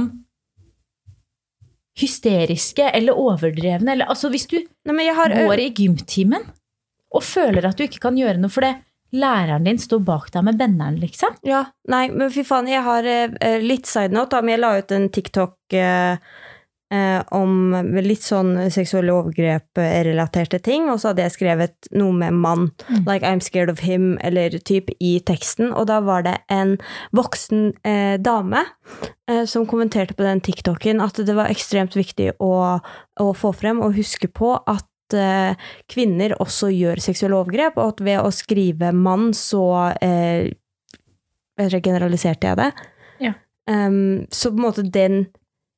hysteriske eller overdrevne? Eller, altså, hvis du Nei, har... går i gymtimen og føler at du ikke kan gjøre noe for det, læreren din står bak deg med benneren, liksom. Ja, nei, men fy faen, jeg har uh, litt side note, da, men jeg la ut en TikTok... Uh, Eh, om litt sånn seksuelle overgrep-relaterte ting, og så hadde jeg skrevet noe med mann, mm. like I'm scared of him, eller typ i teksten, og da var det en voksen eh, dame eh, som kommenterte på den TikToken at det var ekstremt viktig å, å få frem og huske på at eh, kvinner også gjør seksuelle overgrep, og at ved å skrive mann så eh, vet jeg, generaliserte jeg det. Ja. Um, så på en måte den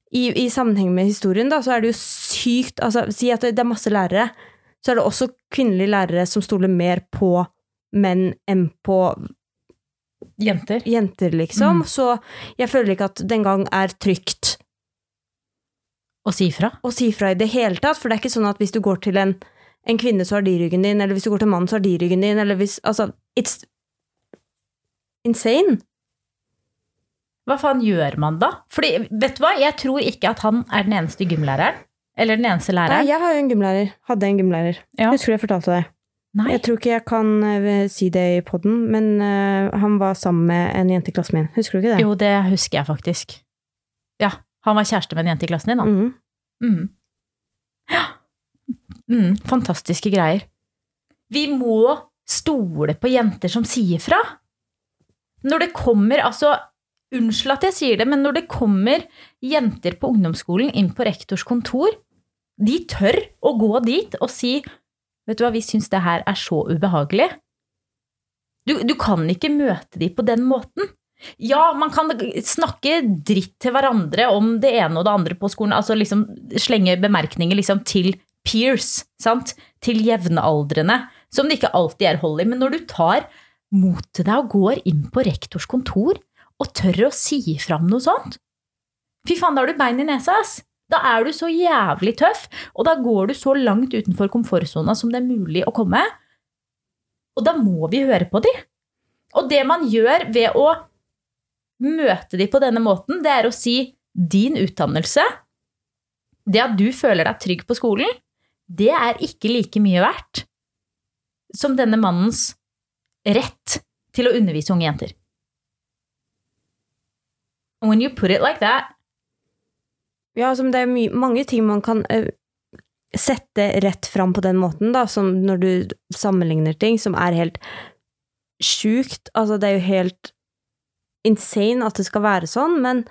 i, i sammenheng med historien da, så er det jo sykt, altså si at det er masse lærere, så er det også kvinnelige lærere som stoler mer på menn enn på Jenter. jenter liksom, Mm. så jeg føler ikke at den gang er trygt Å si fra. å si fra i det hele tatt, for det er ikke sånn at hvis du går til en, en kvinne så har de ryggen din, eller hvis du går til en mann så har de ryggen din, eller hvis, altså, it's insane. Hva faen gjør man da? Fordi, vet du hva? Jeg tror ikke at han er den eneste gymlæreren. Eller den eneste Nei, læreren. jeg har jo en gymlærer, hadde en gymlærer. Ja. Husker du jeg fortalte deg? Nei. Jeg tror ikke jeg kan uh, si det i podden, men uh, han var sammen med en jente i klassen min. Husker du ikke det? Jo, det husker jeg faktisk. Ja, han var kjæreste med en jente i klassen din da. Mhm. Mm. Ja. Mm, fantastiske greier. Vi må stole på jenter som sier fra. Når det kommer, altså, unnskyld at jeg sier det, men når det kommer jenter på ungdomsskolen inn på rektors kontor, de tør å gå dit og si, vet du hva, vi synes det her er så ubehagelig. Du, du kan ikke møte de på den måten. Ja, man kan snakke dritt til hverandre om det ene og det andre på skolen, altså liksom slenge bemerkninger liksom til peers, sant? Til jevnaldrende, som det ikke alltid er hold i, men når du tar mot til deg og går inn på rektors kontor og tør å si fram noe sånt, fy faen, da har du bein i nesa, ass. Da er du så jævlig tøff, og da går du så langt utenfor komfortzona som det er mulig å komme, og da må vi høre på de. Og det man gjør ved å møte de på denne måten, det er å si din utdannelse, det at du føler deg trygg på skolen, det er ikke like mye verdt som denne mannens rett til å undervise unge jenter. And when you put it like that, Ja, altså, men det er my- mange ting man kan uh, sette rett fram på den måten da, som når du sammenligner ting som er helt sjukt, altså det er jo helt insane at det skal være sånn, men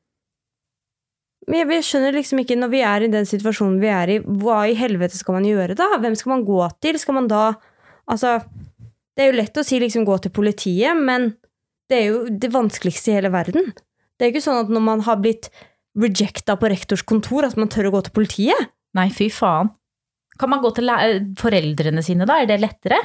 men jeg skjønner liksom ikke, når vi er i den situasjonen vi er i, hva i helvete skal man gjøre da? Hvem skal man gå til? Skal man da, altså, det er jo lett å si liksom gå til politiet, men det er jo det vanskeligste i hele verden. Det er jo ikke sånn at når man har blitt rejecta på rektors kontor, at man tør å gå til politiet. nei, fy faen. Kan man gå til læ- foreldrene sine da? Er det lettere?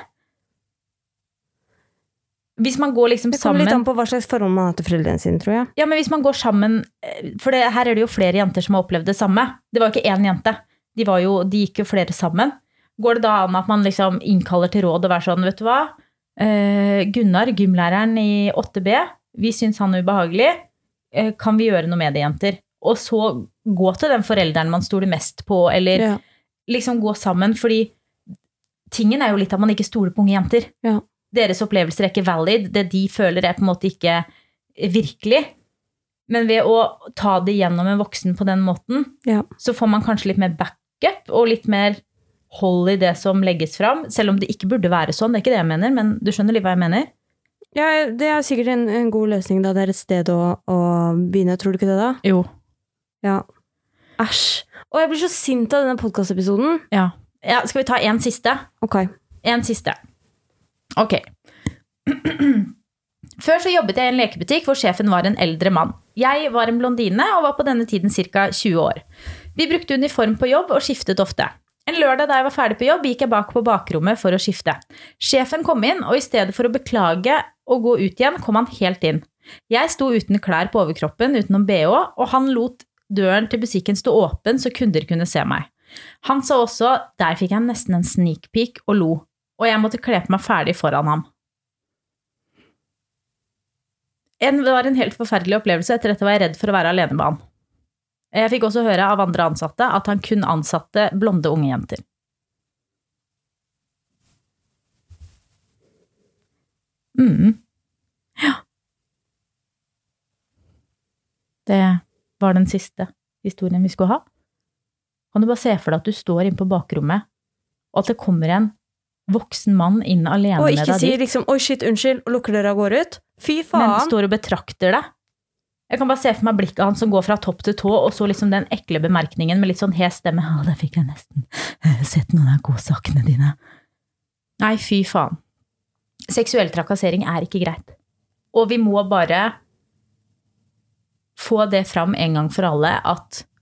Hvis man går liksom Det kommer litt sammen... an på hva slags forhold man har til foreldrene sine, tror jeg. Ja, men hvis man går sammen, for det, her er det jo flere jenter som har opplevd det samme. Det var jo ikke én jente, de, var jo, de gikk jo flere sammen. Går det da an at man liksom innkaller til råd og være sånn, vet du hva? Eh, Gunnar, gymlæreren i åtte B, vi synes han er ubehagelig. Eh, kan vi gjøre noe med det, jenter? Og så gå til den forelderen man stoler mest på, eller Ja. liksom gå sammen, fordi tingen er jo litt at man ikke stoler på unge jenter. Ja. Deres opplevelser er ikke valid, det de føler er på en måte ikke virkelig. Men ved å ta det gjennom en voksen på den måten, Ja. så får man kanskje litt mer backup, og litt mer hold i det som legges fram, selv om det ikke burde være sånn, det er ikke det jeg mener, men du skjønner litt hva jeg mener? Ja, det er sikkert en, en god løsning da, det er et sted å, å begynne, tror du ikke det da? Jo. Ja. Æsj. Og jeg blir så sint av denne podcast-episoden. Ja. Ja, skal vi ta en siste? Ok. En siste. Ok. Før så jobbet jeg i en lekebutikk hvor sjefen var en eldre mann. Jeg var en blondine og var på denne tiden cirka tjue år. Vi brukte uniform på jobb og skiftet ofte. En lørdag da jeg var ferdig på jobb, gikk jeg bak på bakrommet for å skifte. Sjefen kom inn, og i stedet for å beklage og gå ut igjen, kom han helt inn. Jeg sto uten klær på overkroppen, utenom B H, og han lot døren til butikken stå åpen så kunder kunne se meg. Han sa også, der fikk jeg nesten en sneak peek og lo, og jeg måtte kle på meg ferdig foran ham. En, det var en helt forferdelig opplevelse, etter dette var jeg redd for å være alene med han. Jeg fikk også høre av andre ansatte at han kun ansatte blonde unge jenter. Mm. Ja. Det var den siste historien vi skulle ha. Kan du bare se for deg at du står inne på bakrommet, og at det kommer en voksen mann inn alene Og med ikke deg si dit, liksom, oi shit, unnskyld, og lukker døra og går ut. Fy faen. men står og betrakter deg. Jeg kan bare se for meg blikket hans som går fra topp til tå, og så liksom den ekle bemerkningen med litt sånn hes stemme. Å, der fikk jeg nesten sett noen av godsakene dine. Nei, fy faen. Seksuell trakassering er ikke greit. Og vi må bare få det fram en gang for alle at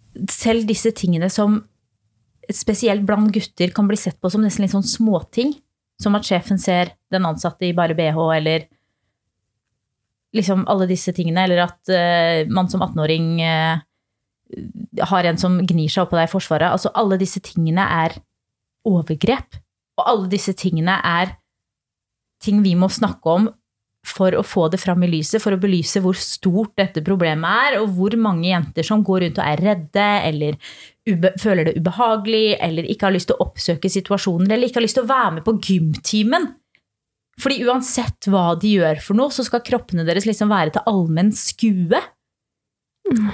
selv disse tingene som spesielt blant gutter kan bli sett på som nesten litt sånn småting, som at sjefen ser den ansatte i bare B H, eller liksom alle disse tingene, eller at uh, man som atten-åring uh, har en som gnir seg opp på deg i forsvaret. Altså alle disse tingene er overgrep, og alle disse tingene er ting vi må snakke om for å få det fram i lyset, for å belyse hvor stort dette problemet er, og hvor mange jenter som går rundt og er redde, eller ube- føler det ubehagelig, eller ikke har lyst til å oppsøke situasjoner, eller ikke har lyst til å være med på gymtimen. Fordi uansett hva de gjør for noe, så skal kroppene deres liksom være til allmenn skue. Mm.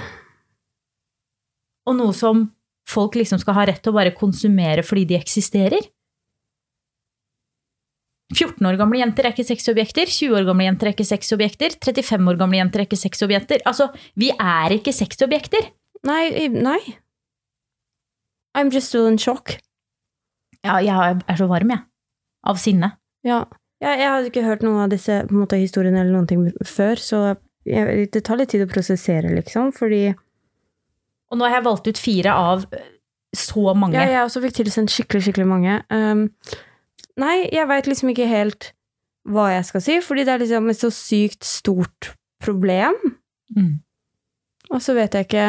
Og noe som folk liksom skal ha rett til å bare konsumere fordi de eksisterer. fjorten år gamle jenter er ikke sexobjekter, tjue år gamle jenter er ikke sexobjekter, trettifem år gamle jenter er ikke sexobjekter. Altså, vi er ikke sexobjekter. Nei, nei. I'm just still in shock. Ja, jeg er så varm, jeg. Av sinne. Ja, jeg, jeg hadde ikke hørt noen av disse på en måte, historiene eller noen ting før, så jeg, det tar litt tid å prosessere, liksom, fordi... Og nå har jeg valgt ut fire av så mange. Ja, jeg også fikk tilsendt skikkelig, skikkelig mange. Um, Nei, jeg vet liksom ikke helt hva jeg skal si, fordi det er liksom et så sykt stort problem. Mm. Og så vet jeg ikke...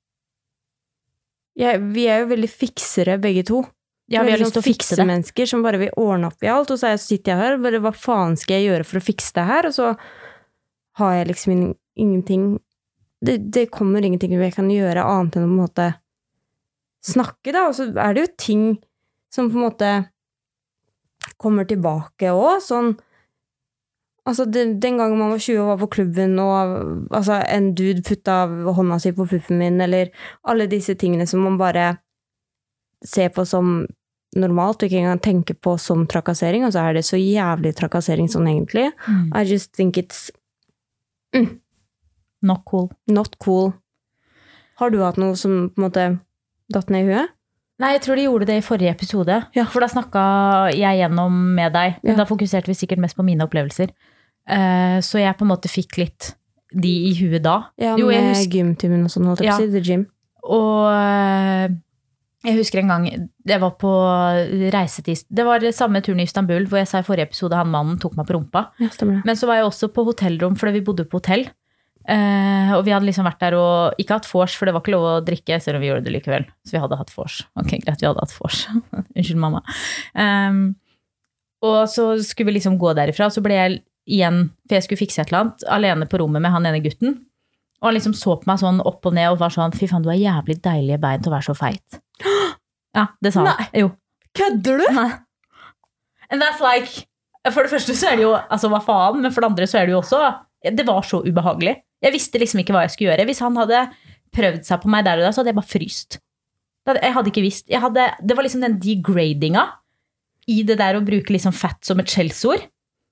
Jeg, vi er jo veldig fiksere, begge to. Ja, vi har lyst til å fikse det. Mennesker som bare vil ordne opp i alt, og så sitter jeg her, bare hva faen skal jeg gjøre for å fikse det her? Og så har jeg liksom in- ingenting... Det, det kommer ingenting jeg kan gjøre annet enn å på en måte snakke, da. Og så er det jo ting som på en måte... kommer tilbake også, sånn, altså den, den gangen man var tjue og var på klubben, og altså, en dude putta hånda si på puffen min, eller alle disse tingene som man bare ser på som normalt, og ikke engang tenker på som trakassering, og så er det så jævlig trakassering sånn egentlig. Mm. I just think it's mm, not cool. Not cool. Har du hatt noe som på en måte datt ned i huet? Nei, jeg tror de gjorde det i forrige episode, ja. For da snakket jeg gjennom med deg, men ja. Da fokuserte vi sikkert mest på mine opplevelser. Uh, så jeg på en måte fikk litt de i huet da. Ja, jo, med husker... gymtimen og sånn, holdt jeg på å si, the gym. Og uh, jeg husker en gang, det var på reisetid, det var det samme turen i Istanbul, hvor jeg sa i forrige episode, han mannen tok meg på rumpa. Ja, stemmer det. Men så var jeg også på hotellrom, fordi vi bodde på hotell. Uh, og vi hadde liksom vært der og ikke hatt vors, for det var ikke lov å drikke, selv om vi gjorde det likevel. Så vi hadde hatt vors. Ok, greit, vi hadde hatt vors. Unnskyld, mamma. Um, og så skulle vi liksom gå derifra, så ble jeg igjen, for jeg skulle fikse et eller annet, alene på rommet med han ene gutten. Og han liksom så på meg sånn opp og ned, og var sånn, fy faen, du har jævlig deilige bein til å være så feit. Ja, det sa han. Nei. Jo. Kødder du? Nei. And that's like, for det første så er det jo, altså hva faen, men for det andre så er det jo også, det var så ubehagelig. Jeg visste liksom ikke hva jeg skulle gjøre. Hvis han hadde prøvd seg på meg der og da, så hadde jeg bare fryst. Jeg hadde ikke visst. Jeg hadde, det var liksom den degradinga i det der å bruke liksom fett som et skjellsord.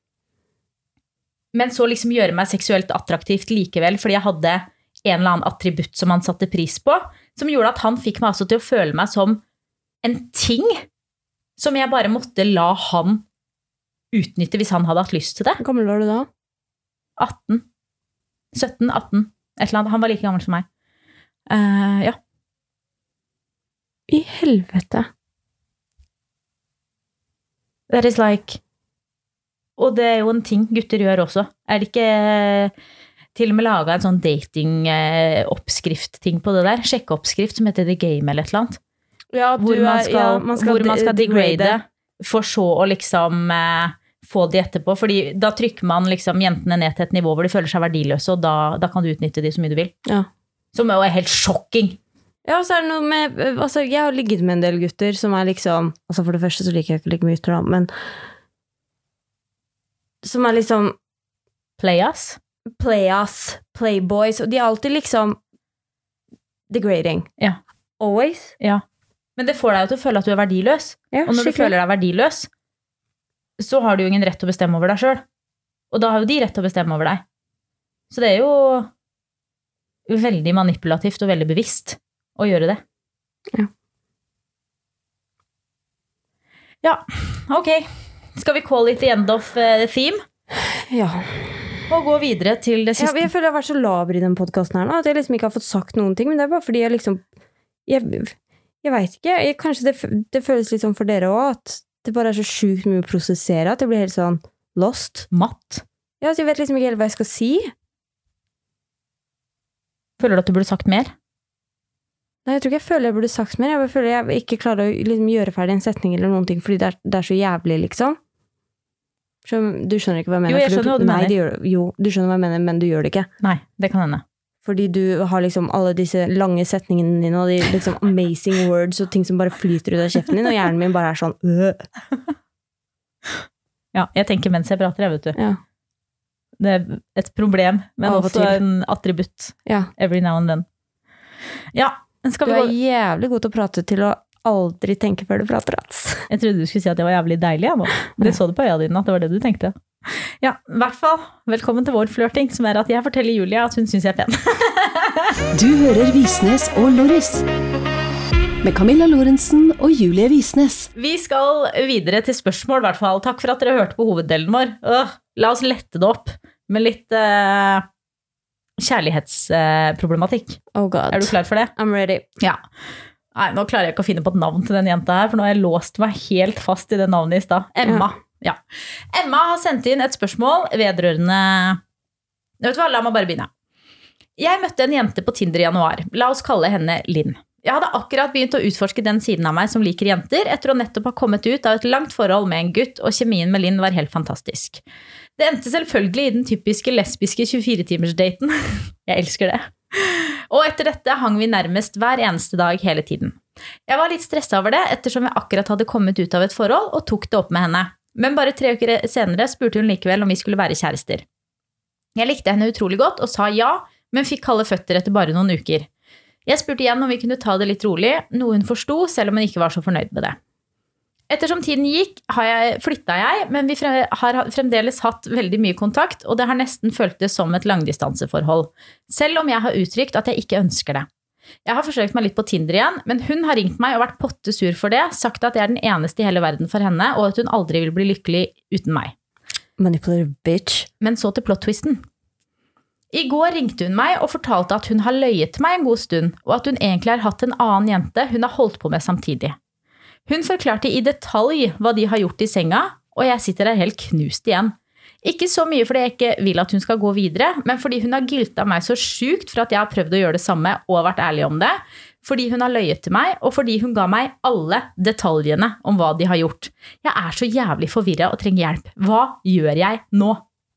Men så liksom gjøre meg seksuelt attraktivt likevel, fordi jeg hadde en eller annen attributt som han satte pris på, som gjorde at han fikk meg altså til å føle meg som en ting som jeg bare måtte la han utnytte hvis han hadde hatt lyst til det. Hvor gammel var du da? atten. sytten, atten, et eller annet. Han var like gammel som meg. Uh, ja. I helvete. That is like... Og det er jo en ting gutter gjør også. Er det ikke til og med laget en sånn dating-oppskrift-ting på det der? Sjekkeoppskrift som heter The Game eller et eller annet. Ja, hvor man skal, ja, man skal, hvor man skal degrade, for så å liksom... Uh, få de etterpå, fordi da trykker man liksom jentene ned til et nivå hvor de føler seg verdiløse, og da, da kan du utnytte de så mye du vil. Ja. Som er jo helt sjokking. Ja, og så er det noe med, altså jeg har ligget med en del gutter som er liksom, altså for det første så liker jeg ikke like mye gutter da, men som er liksom Playas? Playas, playboys, og de er alltid liksom degrading. Ja. Always. Ja. Men det får deg jo til å føle at du er verdiløs. Ja, og når skikkelig. Du føler deg verdiløs, så har du jo ingen rett til å bestemme over deg selv. Og da har jo de rett til å bestemme over deg. Så det er jo veldig manipulativt og veldig bevisst å gjøre det. Ja. Ja, ok. Skal vi call it the end of the theme? Ja. Og gå videre til det siste. Ja, jeg føler jeg har vært så laber i den podcasten her nå, at jeg liksom ikke har fått sagt noen ting, men det er bare fordi jeg liksom, jeg, jeg vet ikke, jeg, kanskje det, det føles litt sånn for dere også, at det bare er så sjukt mye å prosessere, at jeg blir helt sånn lost. Matt. Ja, så jeg vet liksom ikke helt hva jeg skal si. Føler du at du burde sagt mer? Nei, jeg tror ikke jeg føler jeg burde sagt mer. Jeg bare føler jeg ikke klarer å liksom, gjøre ferdig en setning eller noen ting, fordi det er, det er så jævlig, liksom. Så, du skjønner ikke hva jeg mener. Jo, jeg skjønner hva du nei, mener. Gjør, jo, du skjønner hva jeg mener, men du gjør det ikke. Nei, det kan hende. Fordi du har liksom alle disse lange setningene dine, og de liksom amazing words, og ting som bare flyter ut av kjeften din, og hjernen min bare er sånn, øh. Ja, jeg tenker mens jeg prater, jeg vet du. Ja. Det er et problem, men Av og også til. en attributt. Ja. Every now and then. Ja, skal Du vi er gå... jævlig god til å prate til å aldri tenke før du prater, altså. Jeg trodde du skulle si at det var jævlig deilig, ja, nå. Det så du på øya dine, at det var det du tenkte. Ja, i hvert fall, velkommen til vår flørting, som er at jeg forteller Julia at hun synes jeg er pen. Du hører Visnes og Loris. Med Camilla Lorentzen og Julie Visnes. Vi skal videre til spørsmål, i hvert fall. Takk for at dere hørte på hoveddelen vår. Øh, la oss lette det opp med litt uh, kjærlighetsproblematikk. Uh, oh god. Er du klar for det? I'm ready. Ja. Nei, nå klarer jeg ikke å finne på et navn til den jenta her, for nå har jeg låst meg helt fast i det navnet i sted. Emma. Ja. Ja. Emma har sendt inn et spørsmål vedrørende... Vet du hva, la meg bare begynne. Jeg møtte en jente på Tinder i januar. La oss kalle henne Linn. Jeg hadde akkurat begynt å utforske den siden av meg som liker jenter, etter å nettopp ha kommet ut av et langt forhold med en gutt, og kjemien med Linn var helt fantastisk. Det endte selvfølgelig i den typiske lesbiske tjuefire-timers-daten. Jeg elsker det. Og etter dette hang vi nærmest hver eneste dag hele tiden. Jeg var litt stresset over det, ettersom jeg akkurat hadde kommet ut av et forhold, og tok det opp med henne. Men bare tre uker senere spurte hun likevel om vi skulle være kjærester. Jeg likte henne utrolig godt, og sa ja, men fikk kalde føtter etter bare noen uker. Jeg spurte igjen om vi kunne ta det litt rolig, noe hun forstod, selv om hun ikke var så fornøyd med det. Ettersom tiden gikk, har jeg, flyttet jeg, men vi har fremdeles hatt veldig mye kontakt, og det har nesten føltes som et langdistanseforhold, selv om jeg har uttrykt at jeg ikke ønsker det. Jeg har forsøkt meg litt på Tinder igjen, men hun har ringt meg og vært pottesur for det, sagt at jeg er den eneste i hele verden for henne, og at hun aldri vil bli lykkelig uten meg. Manipulative bitch. Men så til plot-twisten. I går ringte hun meg og fortalte at hun har løyet til meg en god stund, og at hun egentlig har hatt en annen jente hun har holdt på med samtidig. Hun forklarte i detalj hva de har gjort i senga, og jeg sitter der helt knust igjen. Ikke så mye fordi jeg ikke vil at hun skal gå videre, men fordi hun har gyltet meg så sjukt for at jeg har prøvd å gjøre det samme og vært ærlig om det, fordi hun har løyet til meg, og fordi hun ga meg alle detaljene om hva de har gjort. Jeg er så jævlig forvirret og trenger hjelp. Hva gjør jeg nå?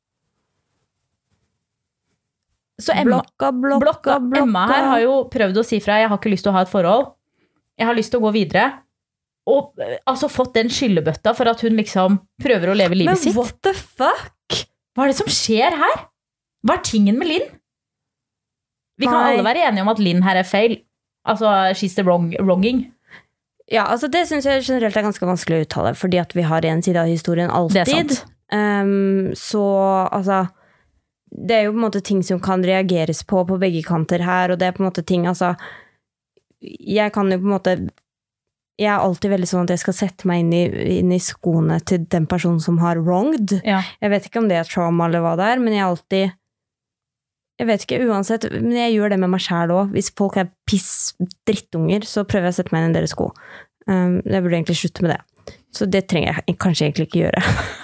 Så Emma, blokka, blokka, blokka, blokka. Emma her har jo prøvd å si fra, jeg har ikke lyst til å ha et forhold. Jeg har lyst til å gå videre. Og altså fått den skyllebøtta for at hun liksom prøver å leve livet Men sitt. what the fuck? Hva er det som skjer her? Hva er tingen med Linn? Vi kan Nei. alle være enige om at Linn her er feil. Altså, she's the wrong, wronging. Ja, altså det synes jeg generelt er ganske vanskelig å uttale, fordi at vi har en side av historien alltid. Det er sant. Um, så, altså... Det er jo på en måte ting som kan reageres på på begge kanter her, og det er på en måte ting, altså, jeg kan jo på en måte, jeg er alltid veldig sånn at jeg skal sette meg inn i, inn i skoene til den personen som har wronged. Ja. Jeg vet ikke om det er trauma eller hva det er, men jeg er alltid, jeg vet ikke uansett, men jeg gjør det med meg selv også. Hvis folk er piss drittunger, så prøver jeg å sette meg inn i deres sko. Um, jeg burde egentlig slutte med det. Så det trenger jeg kanskje egentlig ikke gjøre.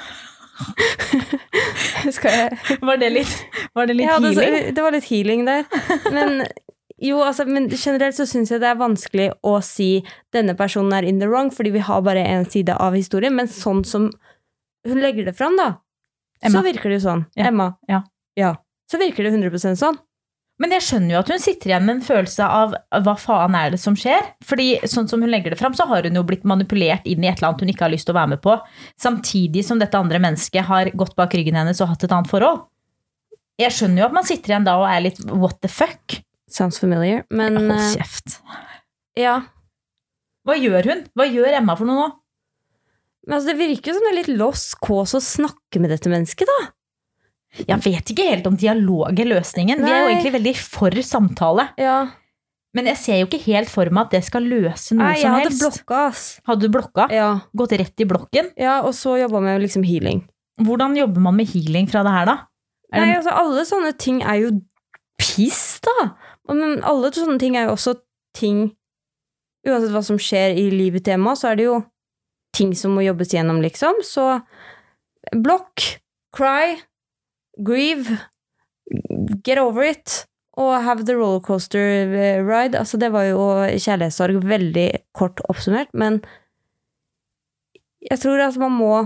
Skal jeg... Var det litt, var det litt ja, det, healing? det var litt healing der. Men, jo, altså, men generelt så synes jeg det er vanskelig å si denne personen er in the wrong, fordi vi har bare en side av historien, men sånn som hun legger det fram da, Emma. så virker det jo sånn. Ja. Emma. Ja. Ja. Så virker det hundre prosent sånn. Men jeg skjønner jo at hun sitter igjen med en følelse av hva faen er det som skjer? Fordi sånn som hun legger det frem, så har hun jo blitt manipulert inn i et eller annet hun ikke har lyst til å være med på, samtidig som dette andre mennesket har gått bak ryggen hennes og hatt et annet forhold. Jeg skjønner jo at man sitter igjen da og er litt what the fuck? Sounds familiar, men... Hold eh, kjeft. Ja. Hva gjør hun? Hva gjør Emma for noe nå? Men altså, det virker jo som det er litt lost cause å snakke med dette mennesket da. Jeg vet ikke helt om dialog er løsningen. Vi er jo Nei. egentlig veldig for samtale. Ja. Men jeg ser jo ikke helt for meg at det skal løse noe Nei, jeg som hadde helst. blokka, ass. Hadde du blokka? Ja. Gått rett i blokken? Ja, og så jobbet med liksom healing. Hvordan jobber man med healing fra det her da? Er Nei, det... altså, alle sånne ting er jo piss, da. Men alle sånne ting er jo også ting uansett hva som skjer i livet til Emma, så er det jo ting som må jobbes gjennom, liksom. Så blokk, cry, grieve, get over it, og have the rollercoaster ride. Altså, det var jo kjærlighetssorg veldig kort oppsummert, men jeg tror at man må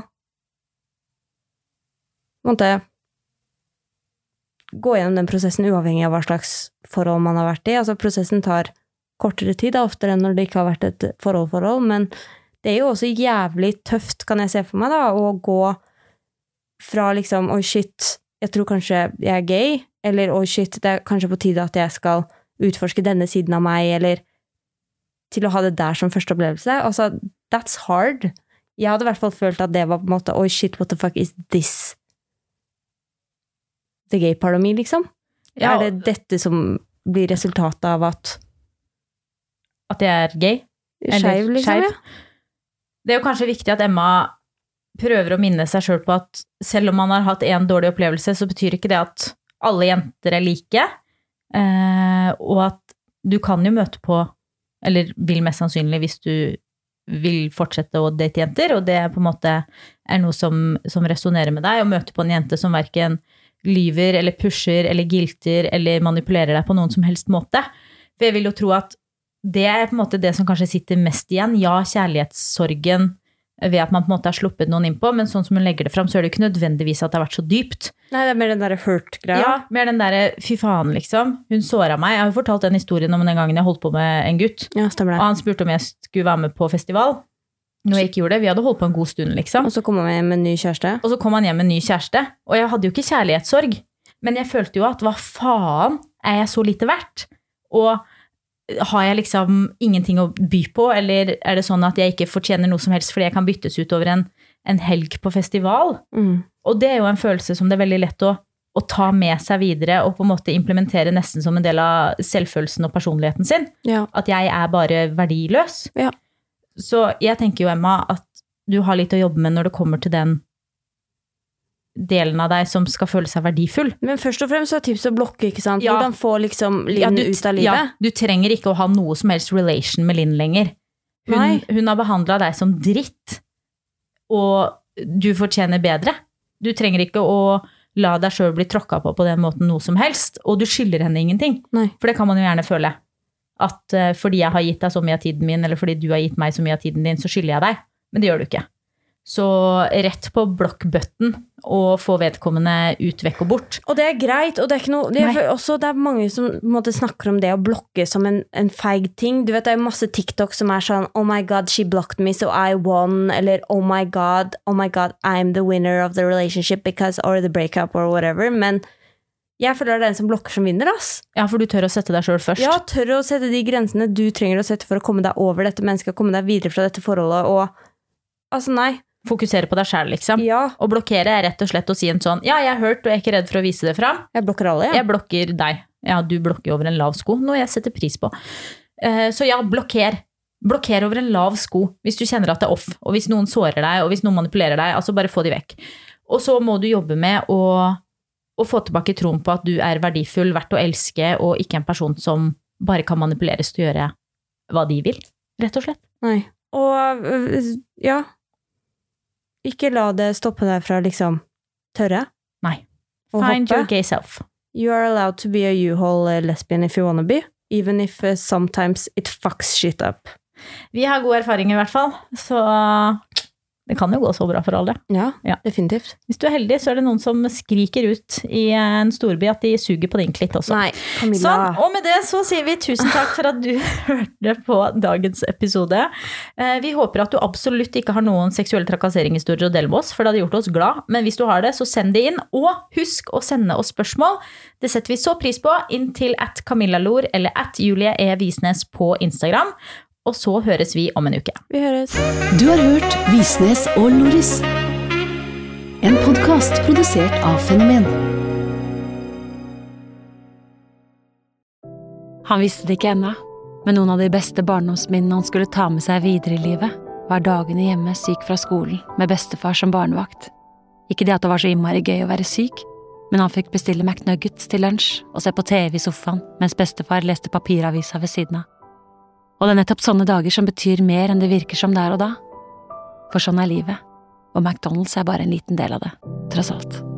måtte gå gjennom den prosessen uavhengig av hva slags forhold man har vært i. Altså, prosessen tar kortere tid, da, oftere enn når det ikke har vært et forhold-forhold, men det er jo også jævlig tøft, kan jeg se for meg, da, å gå fra liksom, oi shit, jeg tror kanskje jeg er gay, eller oi shit, det er kanskje på tide at jeg skal utforske denne siden av meg, eller til å ha det der som første opplevelse. Altså, that's hard. Jeg hadde i hvert fall følt at det var på en måte, oi shit, what the fuck is this? The gay part of me, liksom? Ja. Er det dette som blir resultatet av at at jeg er gay? Skeiv, liksom, ja. Det er jo kanskje viktig at Emma prøver å minne seg selv på at selv om man har hatt en dårlig opplevelse, så betyr ikke det at alle jenter er like, eh, og at du kan jo møte på, eller vil mest sannsynlig hvis du vil fortsette å date jenter, og det på en måte er noe som, som resonerer med deg, å møte på en jente som hverken lyver, eller pusher, eller gilter, eller manipulerer deg på noen som helst måte. For jeg vil jo tro at det er på en måte det som kanskje sitter mest igjen. Ja, kjærlighetssorgen ved at man på en måte har sluppet noen inn på, men sånn som hun legger det frem, så er det ikke nødvendigvis at det har vært så dypt. Nei, det er mer den der hurt-greia. Ja, mer den der, fy faen liksom. Hun såret meg. Jeg har jo fortalt den historien om den gangen jeg holdt på med en gutt. Ja, stemmer det. Og han spurte om jeg skulle være med på festival. Noe jeg ikke gjorde det. Vi hadde holdt på en god stund, liksom. Og så kom han hjem med en ny kjæreste. Og så kom han hjem med en ny kjæreste. Og jeg hadde jo ikke kjærlighetssorg. Men jeg følte jo at, hva faen, er jeg så lite verdt? Og har jeg liksom ingenting å by på, eller er det sånn at jeg ikke fortjener noe som helst fordi jeg kan byttes ut over en, en helg på festival? Mm. Og det er jo en følelse som det er veldig lett å, å ta med seg videre og på en måte implementere nesten som en del av selvfølelsen og personligheten sin. Ja. At jeg er bare verdiløs. Ja. Så jeg tenker jo, Emma, at du har litt å jobbe med når det kommer til den delen av deg som skal føle seg verdifull. Men først og fremst så er tips å blokke, ikke sant? Ja. Hvordan få liksom Linn ja, du, ut av livet? Ja, du trenger ikke å ha noe som helst relation med Linn lenger. Hun, hun har behandlet deg som dritt, og du fortjener bedre. Du trenger ikke å la deg selv bli tråkket på på den måten noe som helst, og du skylder henne ingenting. Nei. For det kan man jo gjerne føle. At uh, fordi jeg har gitt deg så mye av tiden min, eller fordi du har gitt meg så mye av tiden din, så skylder jeg deg. Men det gjør du ikke. Så rett på blokkbøtten og få vedkommende ut, vekk og bort. Og det er greit, og det er ikke noe det er, også, det er mange som på en måte, snakker om det å blokke som en, en feig ting. Du vet, det er masse TikTok som er sånn oh my god, she blocked me so I won, eller oh my god, oh my god, I'm the winner of the relationship because, or the breakup or whatever, men jeg føler det er den som blokker som vinner, ass. Ja, for du tør å sette deg selv først. Ja, tør å sette de grensene du trenger å sette for å komme deg over dette mennesket, komme deg videre fra dette forholdet, og altså nei. Fokusere på deg selv, liksom. Ja. Og blokkere er rett og slett å si en sånn, ja, jeg har hørt, og jeg er ikke redd for å vise det fram. Jeg blokker alle, ja. Jeg blokker deg. Ja, du blokker over en lav sko, noe jeg setter pris på. Uh, så ja, blokker. Blokker over en lav sko, hvis du kjenner at det er off, og hvis noen sårer deg, og hvis noen manipulerer deg, altså bare få de vekk. Og så må du jobbe med å, å få tilbake troen på at du er verdifull, verdt å elske, og ikke en person som bare kan manipuleres til å gjøre hva de vil, rett og slett. Nei. Og, ja... Ikke la det stoppe deg fra liksom tørre. Nei. Og Find hoppe. your gay self. You are allowed to be a U-Haul lesbian if you wanna be, even if uh, sometimes it fucks shit up. Vi har gode erfaringer i hvert fall, så det kan jo gå så bra for alle. Ja, ja, definitivt. Hvis du er heldig, så er det noen som skriker ut i en storby at de suger på din klitt også. Nei, Camilla. Sånn, og med det så sier vi tusen takk for at du hørte på dagens episode. Vi håper at du absolutt ikke har noen seksuelle trakasseringshistorier å dele med oss, for det hadde gjort oss glad. Men hvis du har det, så send det inn, og husk å sende oss spørsmål. Det setter vi så pris på, inn til at Camilla Lor eller at Julie E. Visnes på Instagram. Og så høres vi om en uke. Vi høres. Du har hørt Visnes og Loris. En podcast produsert av Fenomen. Han visste det ikke ennå, men noen av de beste barndomsminnene han skulle ta med seg videre i livet, var dagene hjemme syk fra skolen med bestefar som barnevakt. Ikke det at det var så innmari gøy å være syk, men han fikk bestille McNuggets til lunsj og se på T V i sofaen mens bestefar leste papiravisa ved siden av. Og det er nettopp sånne dager som betyr mer enn det virker som der og da. For sånn er livet, og McDonald's er bare en liten del av det, tross alt.